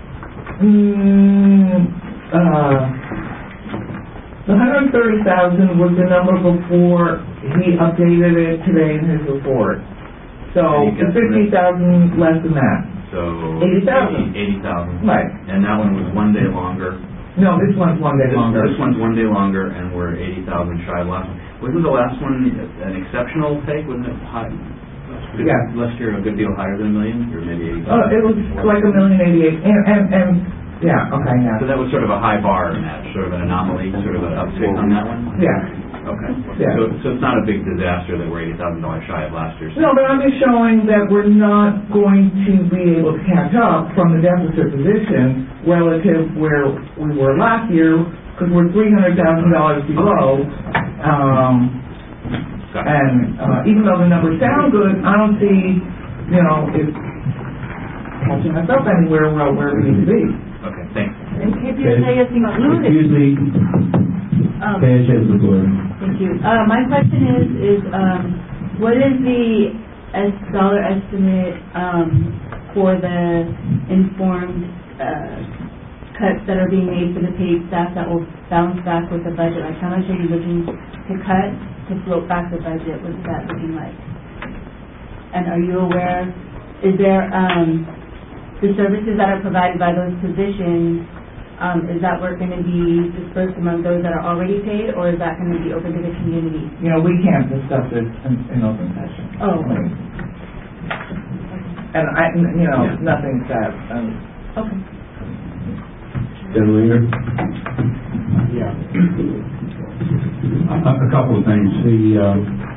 Speaker 7: Mm, uh, the hundred and thirty thousand was the number before he updated it today in his report. So, it's fifty thousand less than that.
Speaker 1: So.
Speaker 7: eighty thousand.
Speaker 1: Eighty thousand.
Speaker 7: Right.
Speaker 1: And that one was one day longer.
Speaker 7: No, this one's one day
Speaker 1: This,
Speaker 7: longer.
Speaker 1: this one's one day longer, and we're eighty thousand shy of the last one. Wasn't the last one an exceptional take? Wasn't it high?
Speaker 7: Yeah.
Speaker 1: Last year a good deal higher than a million, or maybe eighty
Speaker 7: Oh,
Speaker 1: thousand?
Speaker 7: it was like a million eighty-eight, and, and, and, yeah, okay, yeah.
Speaker 1: So that was sort of a high bar in that, sort of an anomaly, sort of an uptick on that one?
Speaker 7: Yeah.
Speaker 1: Okay.
Speaker 7: Yeah.
Speaker 1: So, so it's not a big disaster that we're eighty thousand dollars shy of last year's.
Speaker 7: No, but I'm just showing that we're not going to be able to catch up from the deficit position relative where we were last year, because we're three hundred thousand dollars below. Um, and uh, even though the numbers sound good, I don't see, you know, it catching us up anywhere where, where we need to be.
Speaker 1: Okay, thanks.
Speaker 19: And K P S A is included.
Speaker 2: Excuse me,
Speaker 19: Um,
Speaker 2: Page has the floor.
Speaker 19: Thank you. Uh, my question is, is, um, what is the es- dollar estimate, um, for the informed, uh, cuts that are being made for the paid staff that will bounce back with the budget? Like, how much are you looking to cut to float back the budget? What is that looking like? And are you aware, is there, um, the services that are provided by those positions, Um, is that work going to be dispersed among those that are already paid, or is that going to be open to the community?
Speaker 7: You know, we can't discuss it in, in open session.
Speaker 19: Oh.
Speaker 7: And I, you know, nothing's that, um.
Speaker 19: Okay.
Speaker 2: Gentleman.
Speaker 14: Yeah. A, a couple of things. The, uh,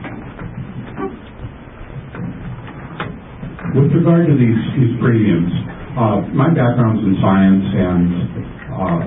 Speaker 14: with regard to these, these premiums, uh, my background's in science, and Uh,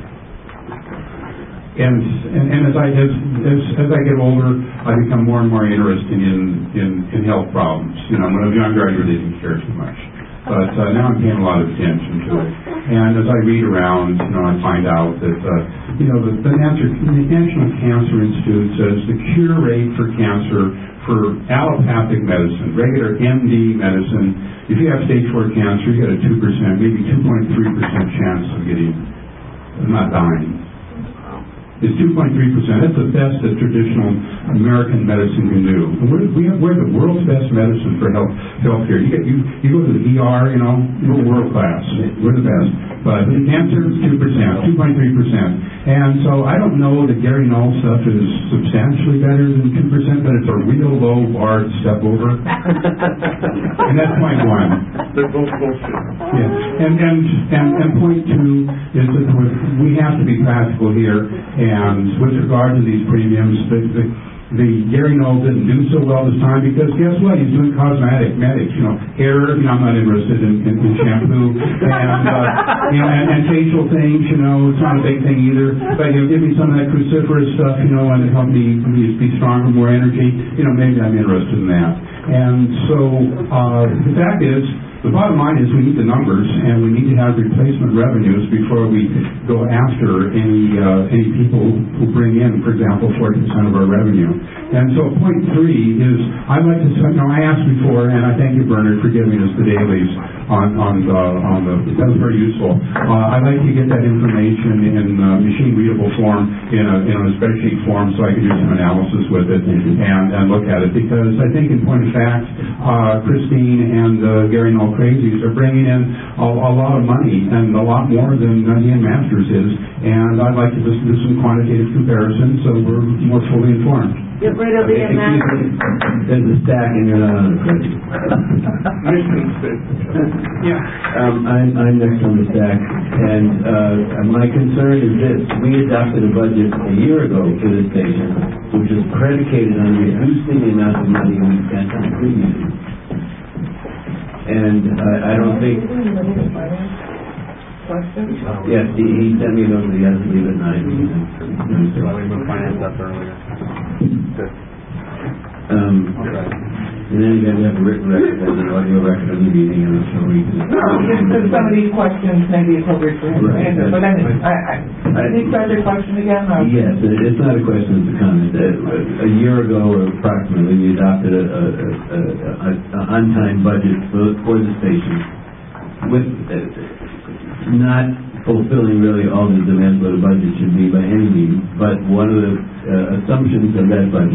Speaker 14: and, and and as I as, as as I get older, I become more and more interested in in, in health problems. You know, when I was younger, I really didn't care too much, but uh, now I'm paying a lot of attention to it. And as I read around, you know, I find out that uh, you know the, the, National, the National Cancer Institute says the cure rate for cancer for allopathic medicine, regular M D medicine, if you have stage four cancer, you got a two percent, maybe two point three percent chance of getting. I'm not dying. It's two point three percent. That's the best that traditional American medicine can do. And we're, we have, we're the world's best medicine for health healthcare. You get you, you go to the E R, you know, we're world class. We're the best. But cancer is two percent, two point three percent. And so I don't know that Gary Null stuff is substantially better than two percent, but it's a real low bar to step over. And that's point one.
Speaker 13: They're both bullshit.
Speaker 14: Yeah. And, and, and, and point two is that we have to be practical here. And with regard to these premiums, the, the, the Gary Null didn't do so well this time because guess what? He's doing cosmetic medics, you know, hair. You know, I'm not interested in, in, in shampoo and uh, you know, and, and facial things. You know, it's not a big thing either. But you know, give me some of that cruciferous stuff, you know, and help me, me be stronger, more energy. You know, maybe I'm interested in that. And so uh, the fact is, the bottom line is we need the numbers, and we need to have replacement revenues before we go after any uh, any people who bring in, for example, forty percent of our revenue. And so point three is, I'd like to, you know, I asked before, and I thank you, Bernard, for giving us the dailies on, on the, on the, that was very useful. Uh, I'd like to get that information in uh, machine-readable form, in a, in a spreadsheet form, so I can do some analysis with it and, and look at it, because I think in point of fact, uh, Christine and uh, Gary Null Crazies are bringing in a, a lot of money, and a lot more than uh, Ian Masters is, and I'd like to just do some quantitative comparisons so we're more fully informed.
Speaker 19: Get rid of the amount.
Speaker 2: There's a stack and you're not on the credit.
Speaker 14: Yeah.
Speaker 2: Um, I'm, I'm next on the stack, and uh, my concern is this. We adopted a budget a year ago for this station, which is predicated on reducing the amount of money we spent on premiums. And uh, I don't think... Yes, he, he sent me a note that he has to leave at nine.
Speaker 1: Well, we moved finance up earlier. Good.
Speaker 2: Um, okay. And then you have a written record and an audio record of the meeting, and so we can...
Speaker 7: No, just some of these questions may be appropriate for him to
Speaker 2: Right.
Speaker 7: answer, but then, I, I, I think that's your question again, or?
Speaker 2: Yes, it- it's not a question, it's a comment. Uh, A year ago, approximately, we adopted a, a, a, a, a on-time budget for, for the station with, uh, not fulfilling really all the demands what a budget should be by any means, but one of the uh, assumptions of that budget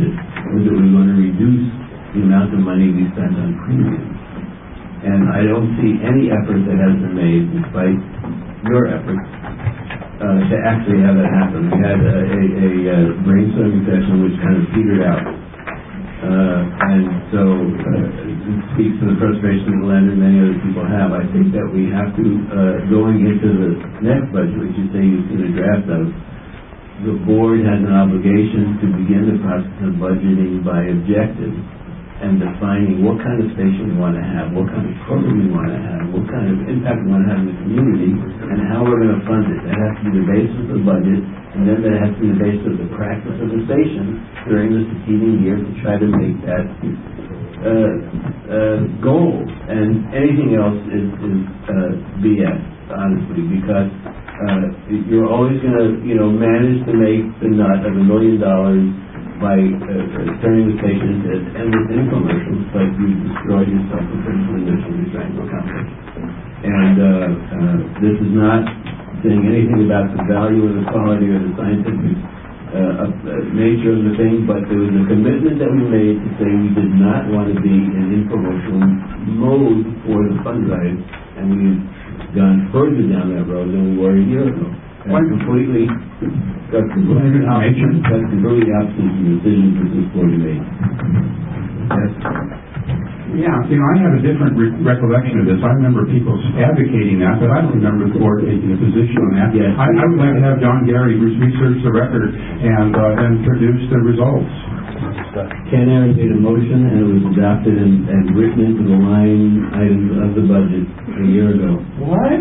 Speaker 2: was that we were going to reduce the amount of money we spent on premiums. And I don't see any effort that has been made, despite your efforts, uh, to actually have that happen. We had a, a, a, a brainstorming session which kind of petered out. Uh, and so uh, it speaks to the frustration of the lender and many other people have. I think that we have to, uh, going into the next budget, which you say you've seen a draft of, the board has an obligation to begin the process of budgeting by objectives and defining what kind of station we want to have, what kind of program we want to have, what kind of impact we want to have in the community, and how we're going to fund it. That has to be the basis of the budget, and then that has to be the basis of the practice of the station during the succeeding year to try to make that uh, uh, goal. And anything else is, is uh, B S, honestly, because uh, you're always going to, you know, manage to make the nut of a million dollars by uh, turning the station into endless infomercials, but you destroy yourself and potentially initially trying to accomplish. And uh, uh, this is not saying anything about the value or the quality or the scientific uh, uh, nature of the thing, but there was a commitment that we made to say we did not want to be in infomercial mode for the fund drive, and we've gone further down that road than we were a year ago. That's completely, that's completely opposite, that's completely opposite of the decisions that this board made. Yes.
Speaker 14: Yeah, you know, I have a different re- recollection of this. I remember people advocating that, but I don't remember the board taking a position on that.
Speaker 2: Yes.
Speaker 14: I, I would like to have John Gary research the record and uh, and produce the results.
Speaker 2: Ken Aaron made a motion, and it was adopted and, and written into the line items of the budget a year ago.
Speaker 7: What?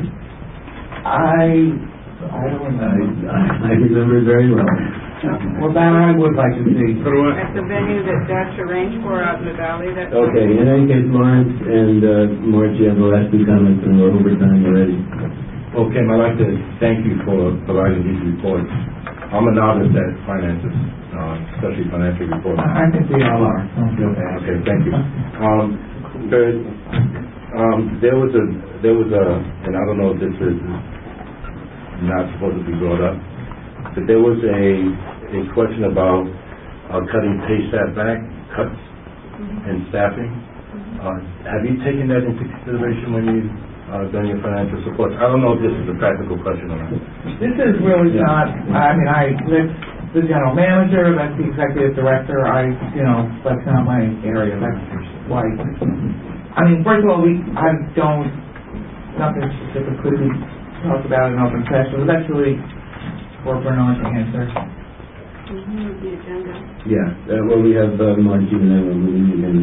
Speaker 7: I... I don't remember.
Speaker 2: I, I remember it very well.
Speaker 7: Well, that I would like to see.
Speaker 17: At the venue that Dutch arranged for out in the valley. That
Speaker 2: Okay, in any case, Lawrence and uh, March, you have the last two comments, and we're over time already.
Speaker 10: Well, Kim, I'd like to thank you for providing these reports. I'm a novice at finances, uh, especially financial reports.
Speaker 7: I think we all are. Don't feel bad.
Speaker 10: Okay, thank you. Um, third, um, there was a, there was a, and I don't know if this is not supposed to be brought up, but there was a, a question about uh, cutting pay staff back, cuts in staffing. Uh, have you taken that into consideration when you uh, done your financial support? I don't know if this is a practical question or not.
Speaker 7: This is really not, I mean, I, that's the general manager, that's the executive director, I, you know, that's not my area, that's why. I mean, first of all, we, I don't, nothing specific could be talked about in open session, but that's really for Bernard to answer.
Speaker 17: Mm-hmm, the agenda.
Speaker 2: Yeah, uh, well, we have uh, Margie and then we're moving again.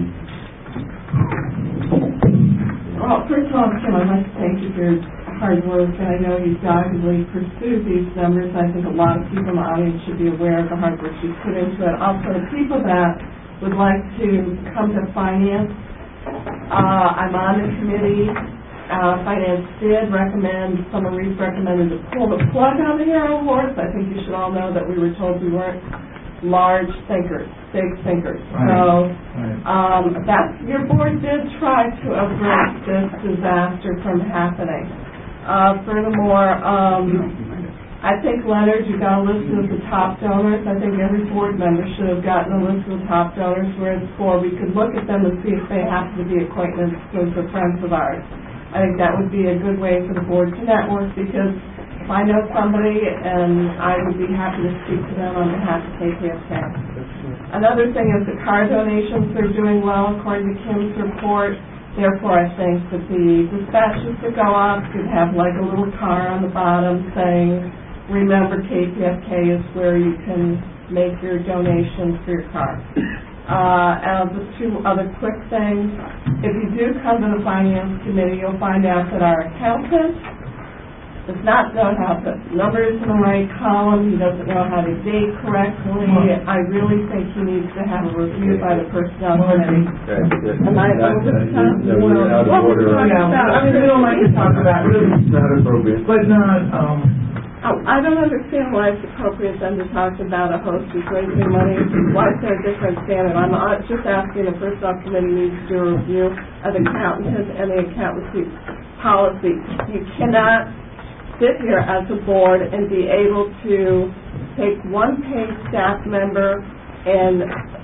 Speaker 8: Well, first of all, Kim, I'd like to thank you for your hard work, and I know you doggedly pursued these numbers. I think a lot of people in the audience should be aware of the hard work you put into it. Also, the people that would like to come to finance, uh, I'm on the committee. Uh, Finance did recommend, some of Reese recommended to pull the plug on the Hero Horse. I think you should all know that we were told we weren't large thinkers, big thinkers.
Speaker 7: Right.
Speaker 8: So
Speaker 7: Right.
Speaker 8: um, that's, your board did try to avert this disaster from happening. Uh, furthermore, um, I think, Leonard, you got a list of the top donors. I think every board member should have gotten a list of the top donors where it's for. We could look at them and see if they happen to be acquaintances or friends of ours. I think that would be a good way for the board to network, because if I know somebody, and I would be happy to speak to them on behalf of K P F K. Another thing is the car donations are doing well according to Kim's report. Therefore, I think that the dispatches that go out could have like a little car on the bottom saying, remember K P F K is where you can make your donations for your car. Uh, and just two other quick things. If you do come to the Finance Committee, you'll find out that our accountant does not know how to put numbers in the right column. He doesn't know how to date correctly. I really think he needs to have a review by the Personnel Committee. Am I over the top?
Speaker 2: No, we're out of order.
Speaker 7: I mean, we don't like to talk about it,
Speaker 2: It's not appropriate.
Speaker 7: but not, um,
Speaker 8: Oh, I don't understand why it's appropriate then to talk about a host who's raising money. Why is there a different standard? I'm uh, just asking the Personnel Committee needs to do a review of the accountant and the accountancy policy. You cannot sit here as a board and be able to take one paid staff member and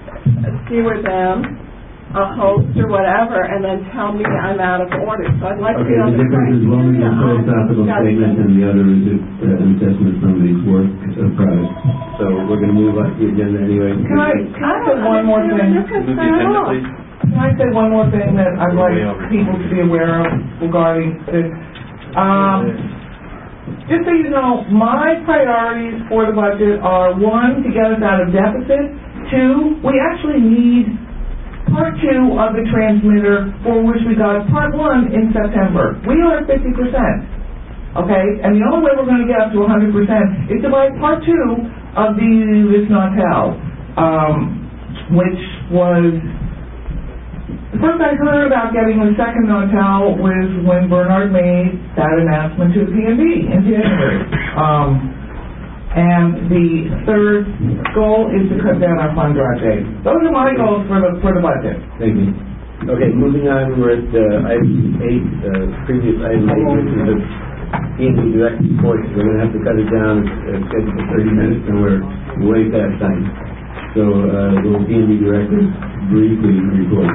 Speaker 7: fewer them, a host or whatever, and then tell me I'm out of order. So I'd like to
Speaker 2: Okay,
Speaker 7: be on
Speaker 2: the
Speaker 7: the
Speaker 2: difference is one is a
Speaker 7: criteria.
Speaker 2: philosophical statement and the other is a- uh, an assessment of somebody's work of product. So we're going to move up the agenda anyway.
Speaker 7: Can I, can I say one more thing?
Speaker 2: Move the agenda, please.
Speaker 7: Can I say one more thing that I'd like people to be aware of regarding this? Um, just so you know, my priorities for the budget are, one, to get us out of deficit. Two, we actually need part two of the transmitter, for which we got part one in September. We are at fifty percent, okay? And the only way we're going to get up to one hundred percent is to buy part two of the this Nautel, um, which was, the first I heard about getting the second Nautel was when Bernard made that announcement to the P M B in January. Um, And the third goal is to cut down our fund drive days. Those are my goals for the, for the budget.
Speaker 2: Thank you. Okay, moving on, we're at uh, item eight, uh, previous item eight, which is the P and D direct report. We're going to have to cut it down, uh, scheduled for thirty minutes, and we're way past time. So, uh, will P and D director briefly report?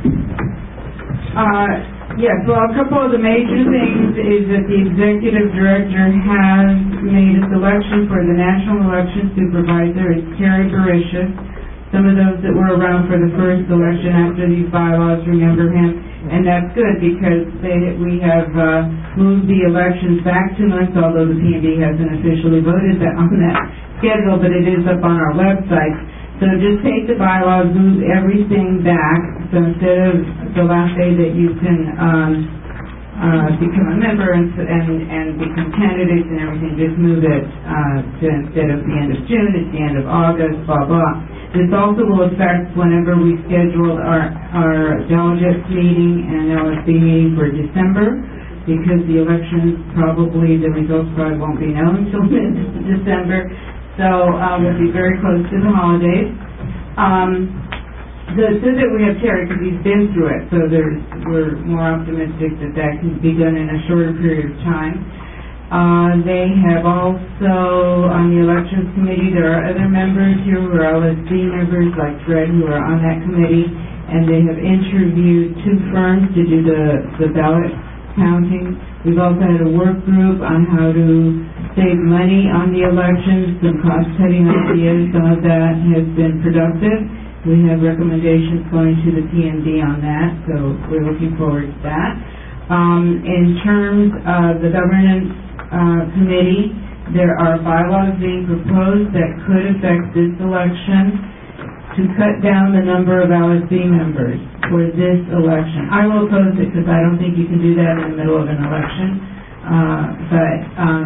Speaker 16: Uh, yes, well, a couple of the major things is that the executive director has made a selection for the national election supervisor. It's Terry Berisha. Some of those that were around for the first election after these bylaws remember him, and that's good because they, we have uh, moved the elections back two months, although the P and D hasn't officially voted that on that schedule, but it is up on our website. So just take the bylaws, move everything back. So instead of the last day that you can um, uh, become a member and, and and become candidates and everything, just move it uh, to instead of the end of June, it's the end of August, blah, blah. This also will affect whenever we schedule our, our delegates meeting and L S B meeting for December, because the elections probably, the results probably won't be known until mid-December. So uh, we'll be very close to the holidays. Um, the, so that we have Terry, because he's been through it, so there's, we're more optimistic that that can be done in a shorter period of time. Uh, they have also, on the elections committee, there are other members here who are L S D members, like Fred, who are on that committee, and they have interviewed two firms to do the, the ballot counting. We've also had a work group on how to save money on the elections, some cost-cutting ideas. Some of that has been productive. We have recommendations going to the P M D on that, so we're looking forward to that. Um, in terms of the governance uh, committee, there are bylaws being proposed that could affect this election to cut down the number of L S B members for this election. I will oppose it because I don't think you can do that in the middle of an election. Uh, but um,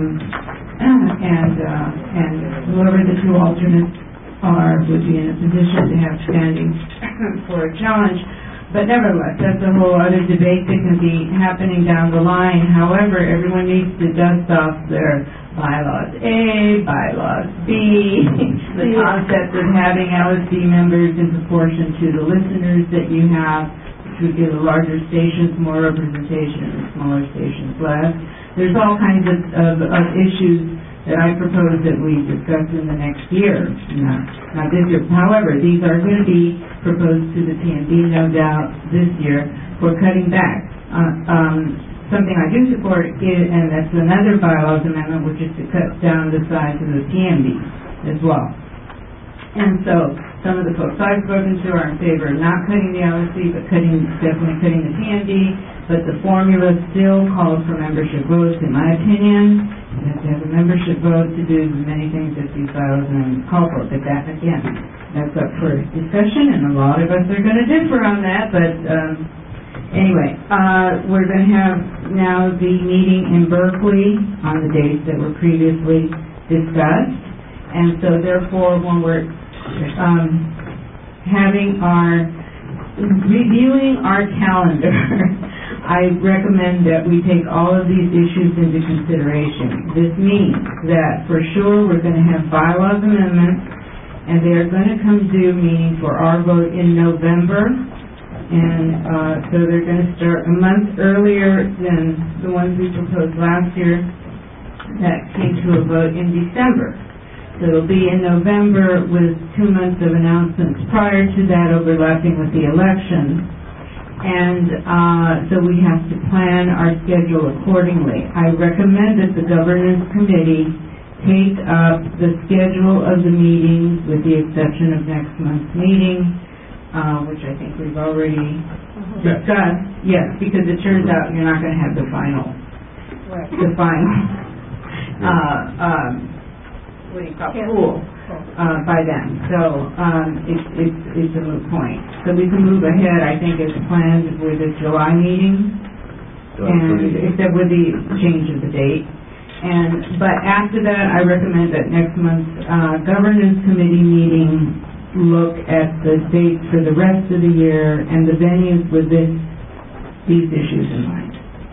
Speaker 16: and uh, and whoever the two alternates are would be in a position to have standing for a challenge. But nevertheless, that's a whole other debate that can be happening down the line. However, everyone needs to dust off their bylaws A, bylaws B, the concept of having L S D members in proportion to the listeners that you have, which would give the larger stations more representation and the smaller stations less. There's all kinds of, of, of issues that I propose that we discuss in the next year, not, not this year. However, these are going to be proposed to the P M D, no doubt, this year for cutting back. Uh, um, something I do support is, and that's another bylaws amendment, which is to cut down the size of the P M D as well. And so some of the folks I've spoken to are in favor of not cutting the L S D, but cutting, definitely cutting the P M D. But the formula still calls for membership votes, in my opinion. You have to have a membership vote to do many things that these bylaws and call for. But that, again, that's up for discussion, and a lot of us are going to differ on that. But um, anyway, uh, we're going to have now the meeting in Berkeley on the dates that were previously discussed. And so, therefore, when we're um, having our, reviewing our calendar, I recommend that we take all of these issues into consideration. This means that for sure we're going to have bylaws amendments, and they are going to come due, meaning for our vote in November, and uh, so they're going to start a month earlier than the ones we proposed last year that came to a vote in December. So it'll be in November with two months of announcements prior to that overlapping with the election. And uh, so we have to plan our schedule accordingly. I recommend that the governance committee take up the schedule of the meetings with the exception of next month's meeting, uh, which I think we've already discussed. Yes, because it turns out you're not going to have the final, the final, uh, um, what do you call it, pool uh, by then. So um, it's it's it's a moot point. So we can move ahead. I think it's planned with the July meeting, and except with the change of the date. And but after that, I recommend that next month's uh, governance committee meeting look at the dates for the rest of the year and the venues with this these issues in mind.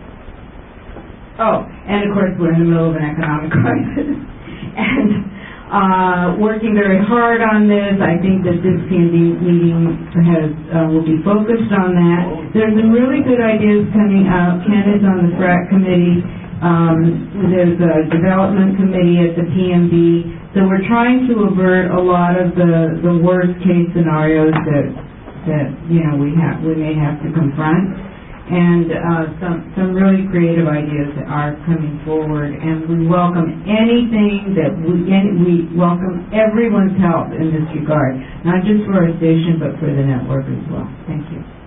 Speaker 16: Oh, and of course we're in the middle of an economic crisis, and uh, working very hard on this. I think that this P M D meeting has uh, will be focused on that. There's some really good ideas coming out. Ken is on the FRAC committee. Um, there's a development committee at the P M B. So we're trying to avert a lot of the, the worst case scenarios that that you know we have we may have to confront. And uh, some some really creative ideas are coming forward, and we welcome anything that we any, we welcome everyone's help in this regard, not just for our station but for the network as well. Thank you.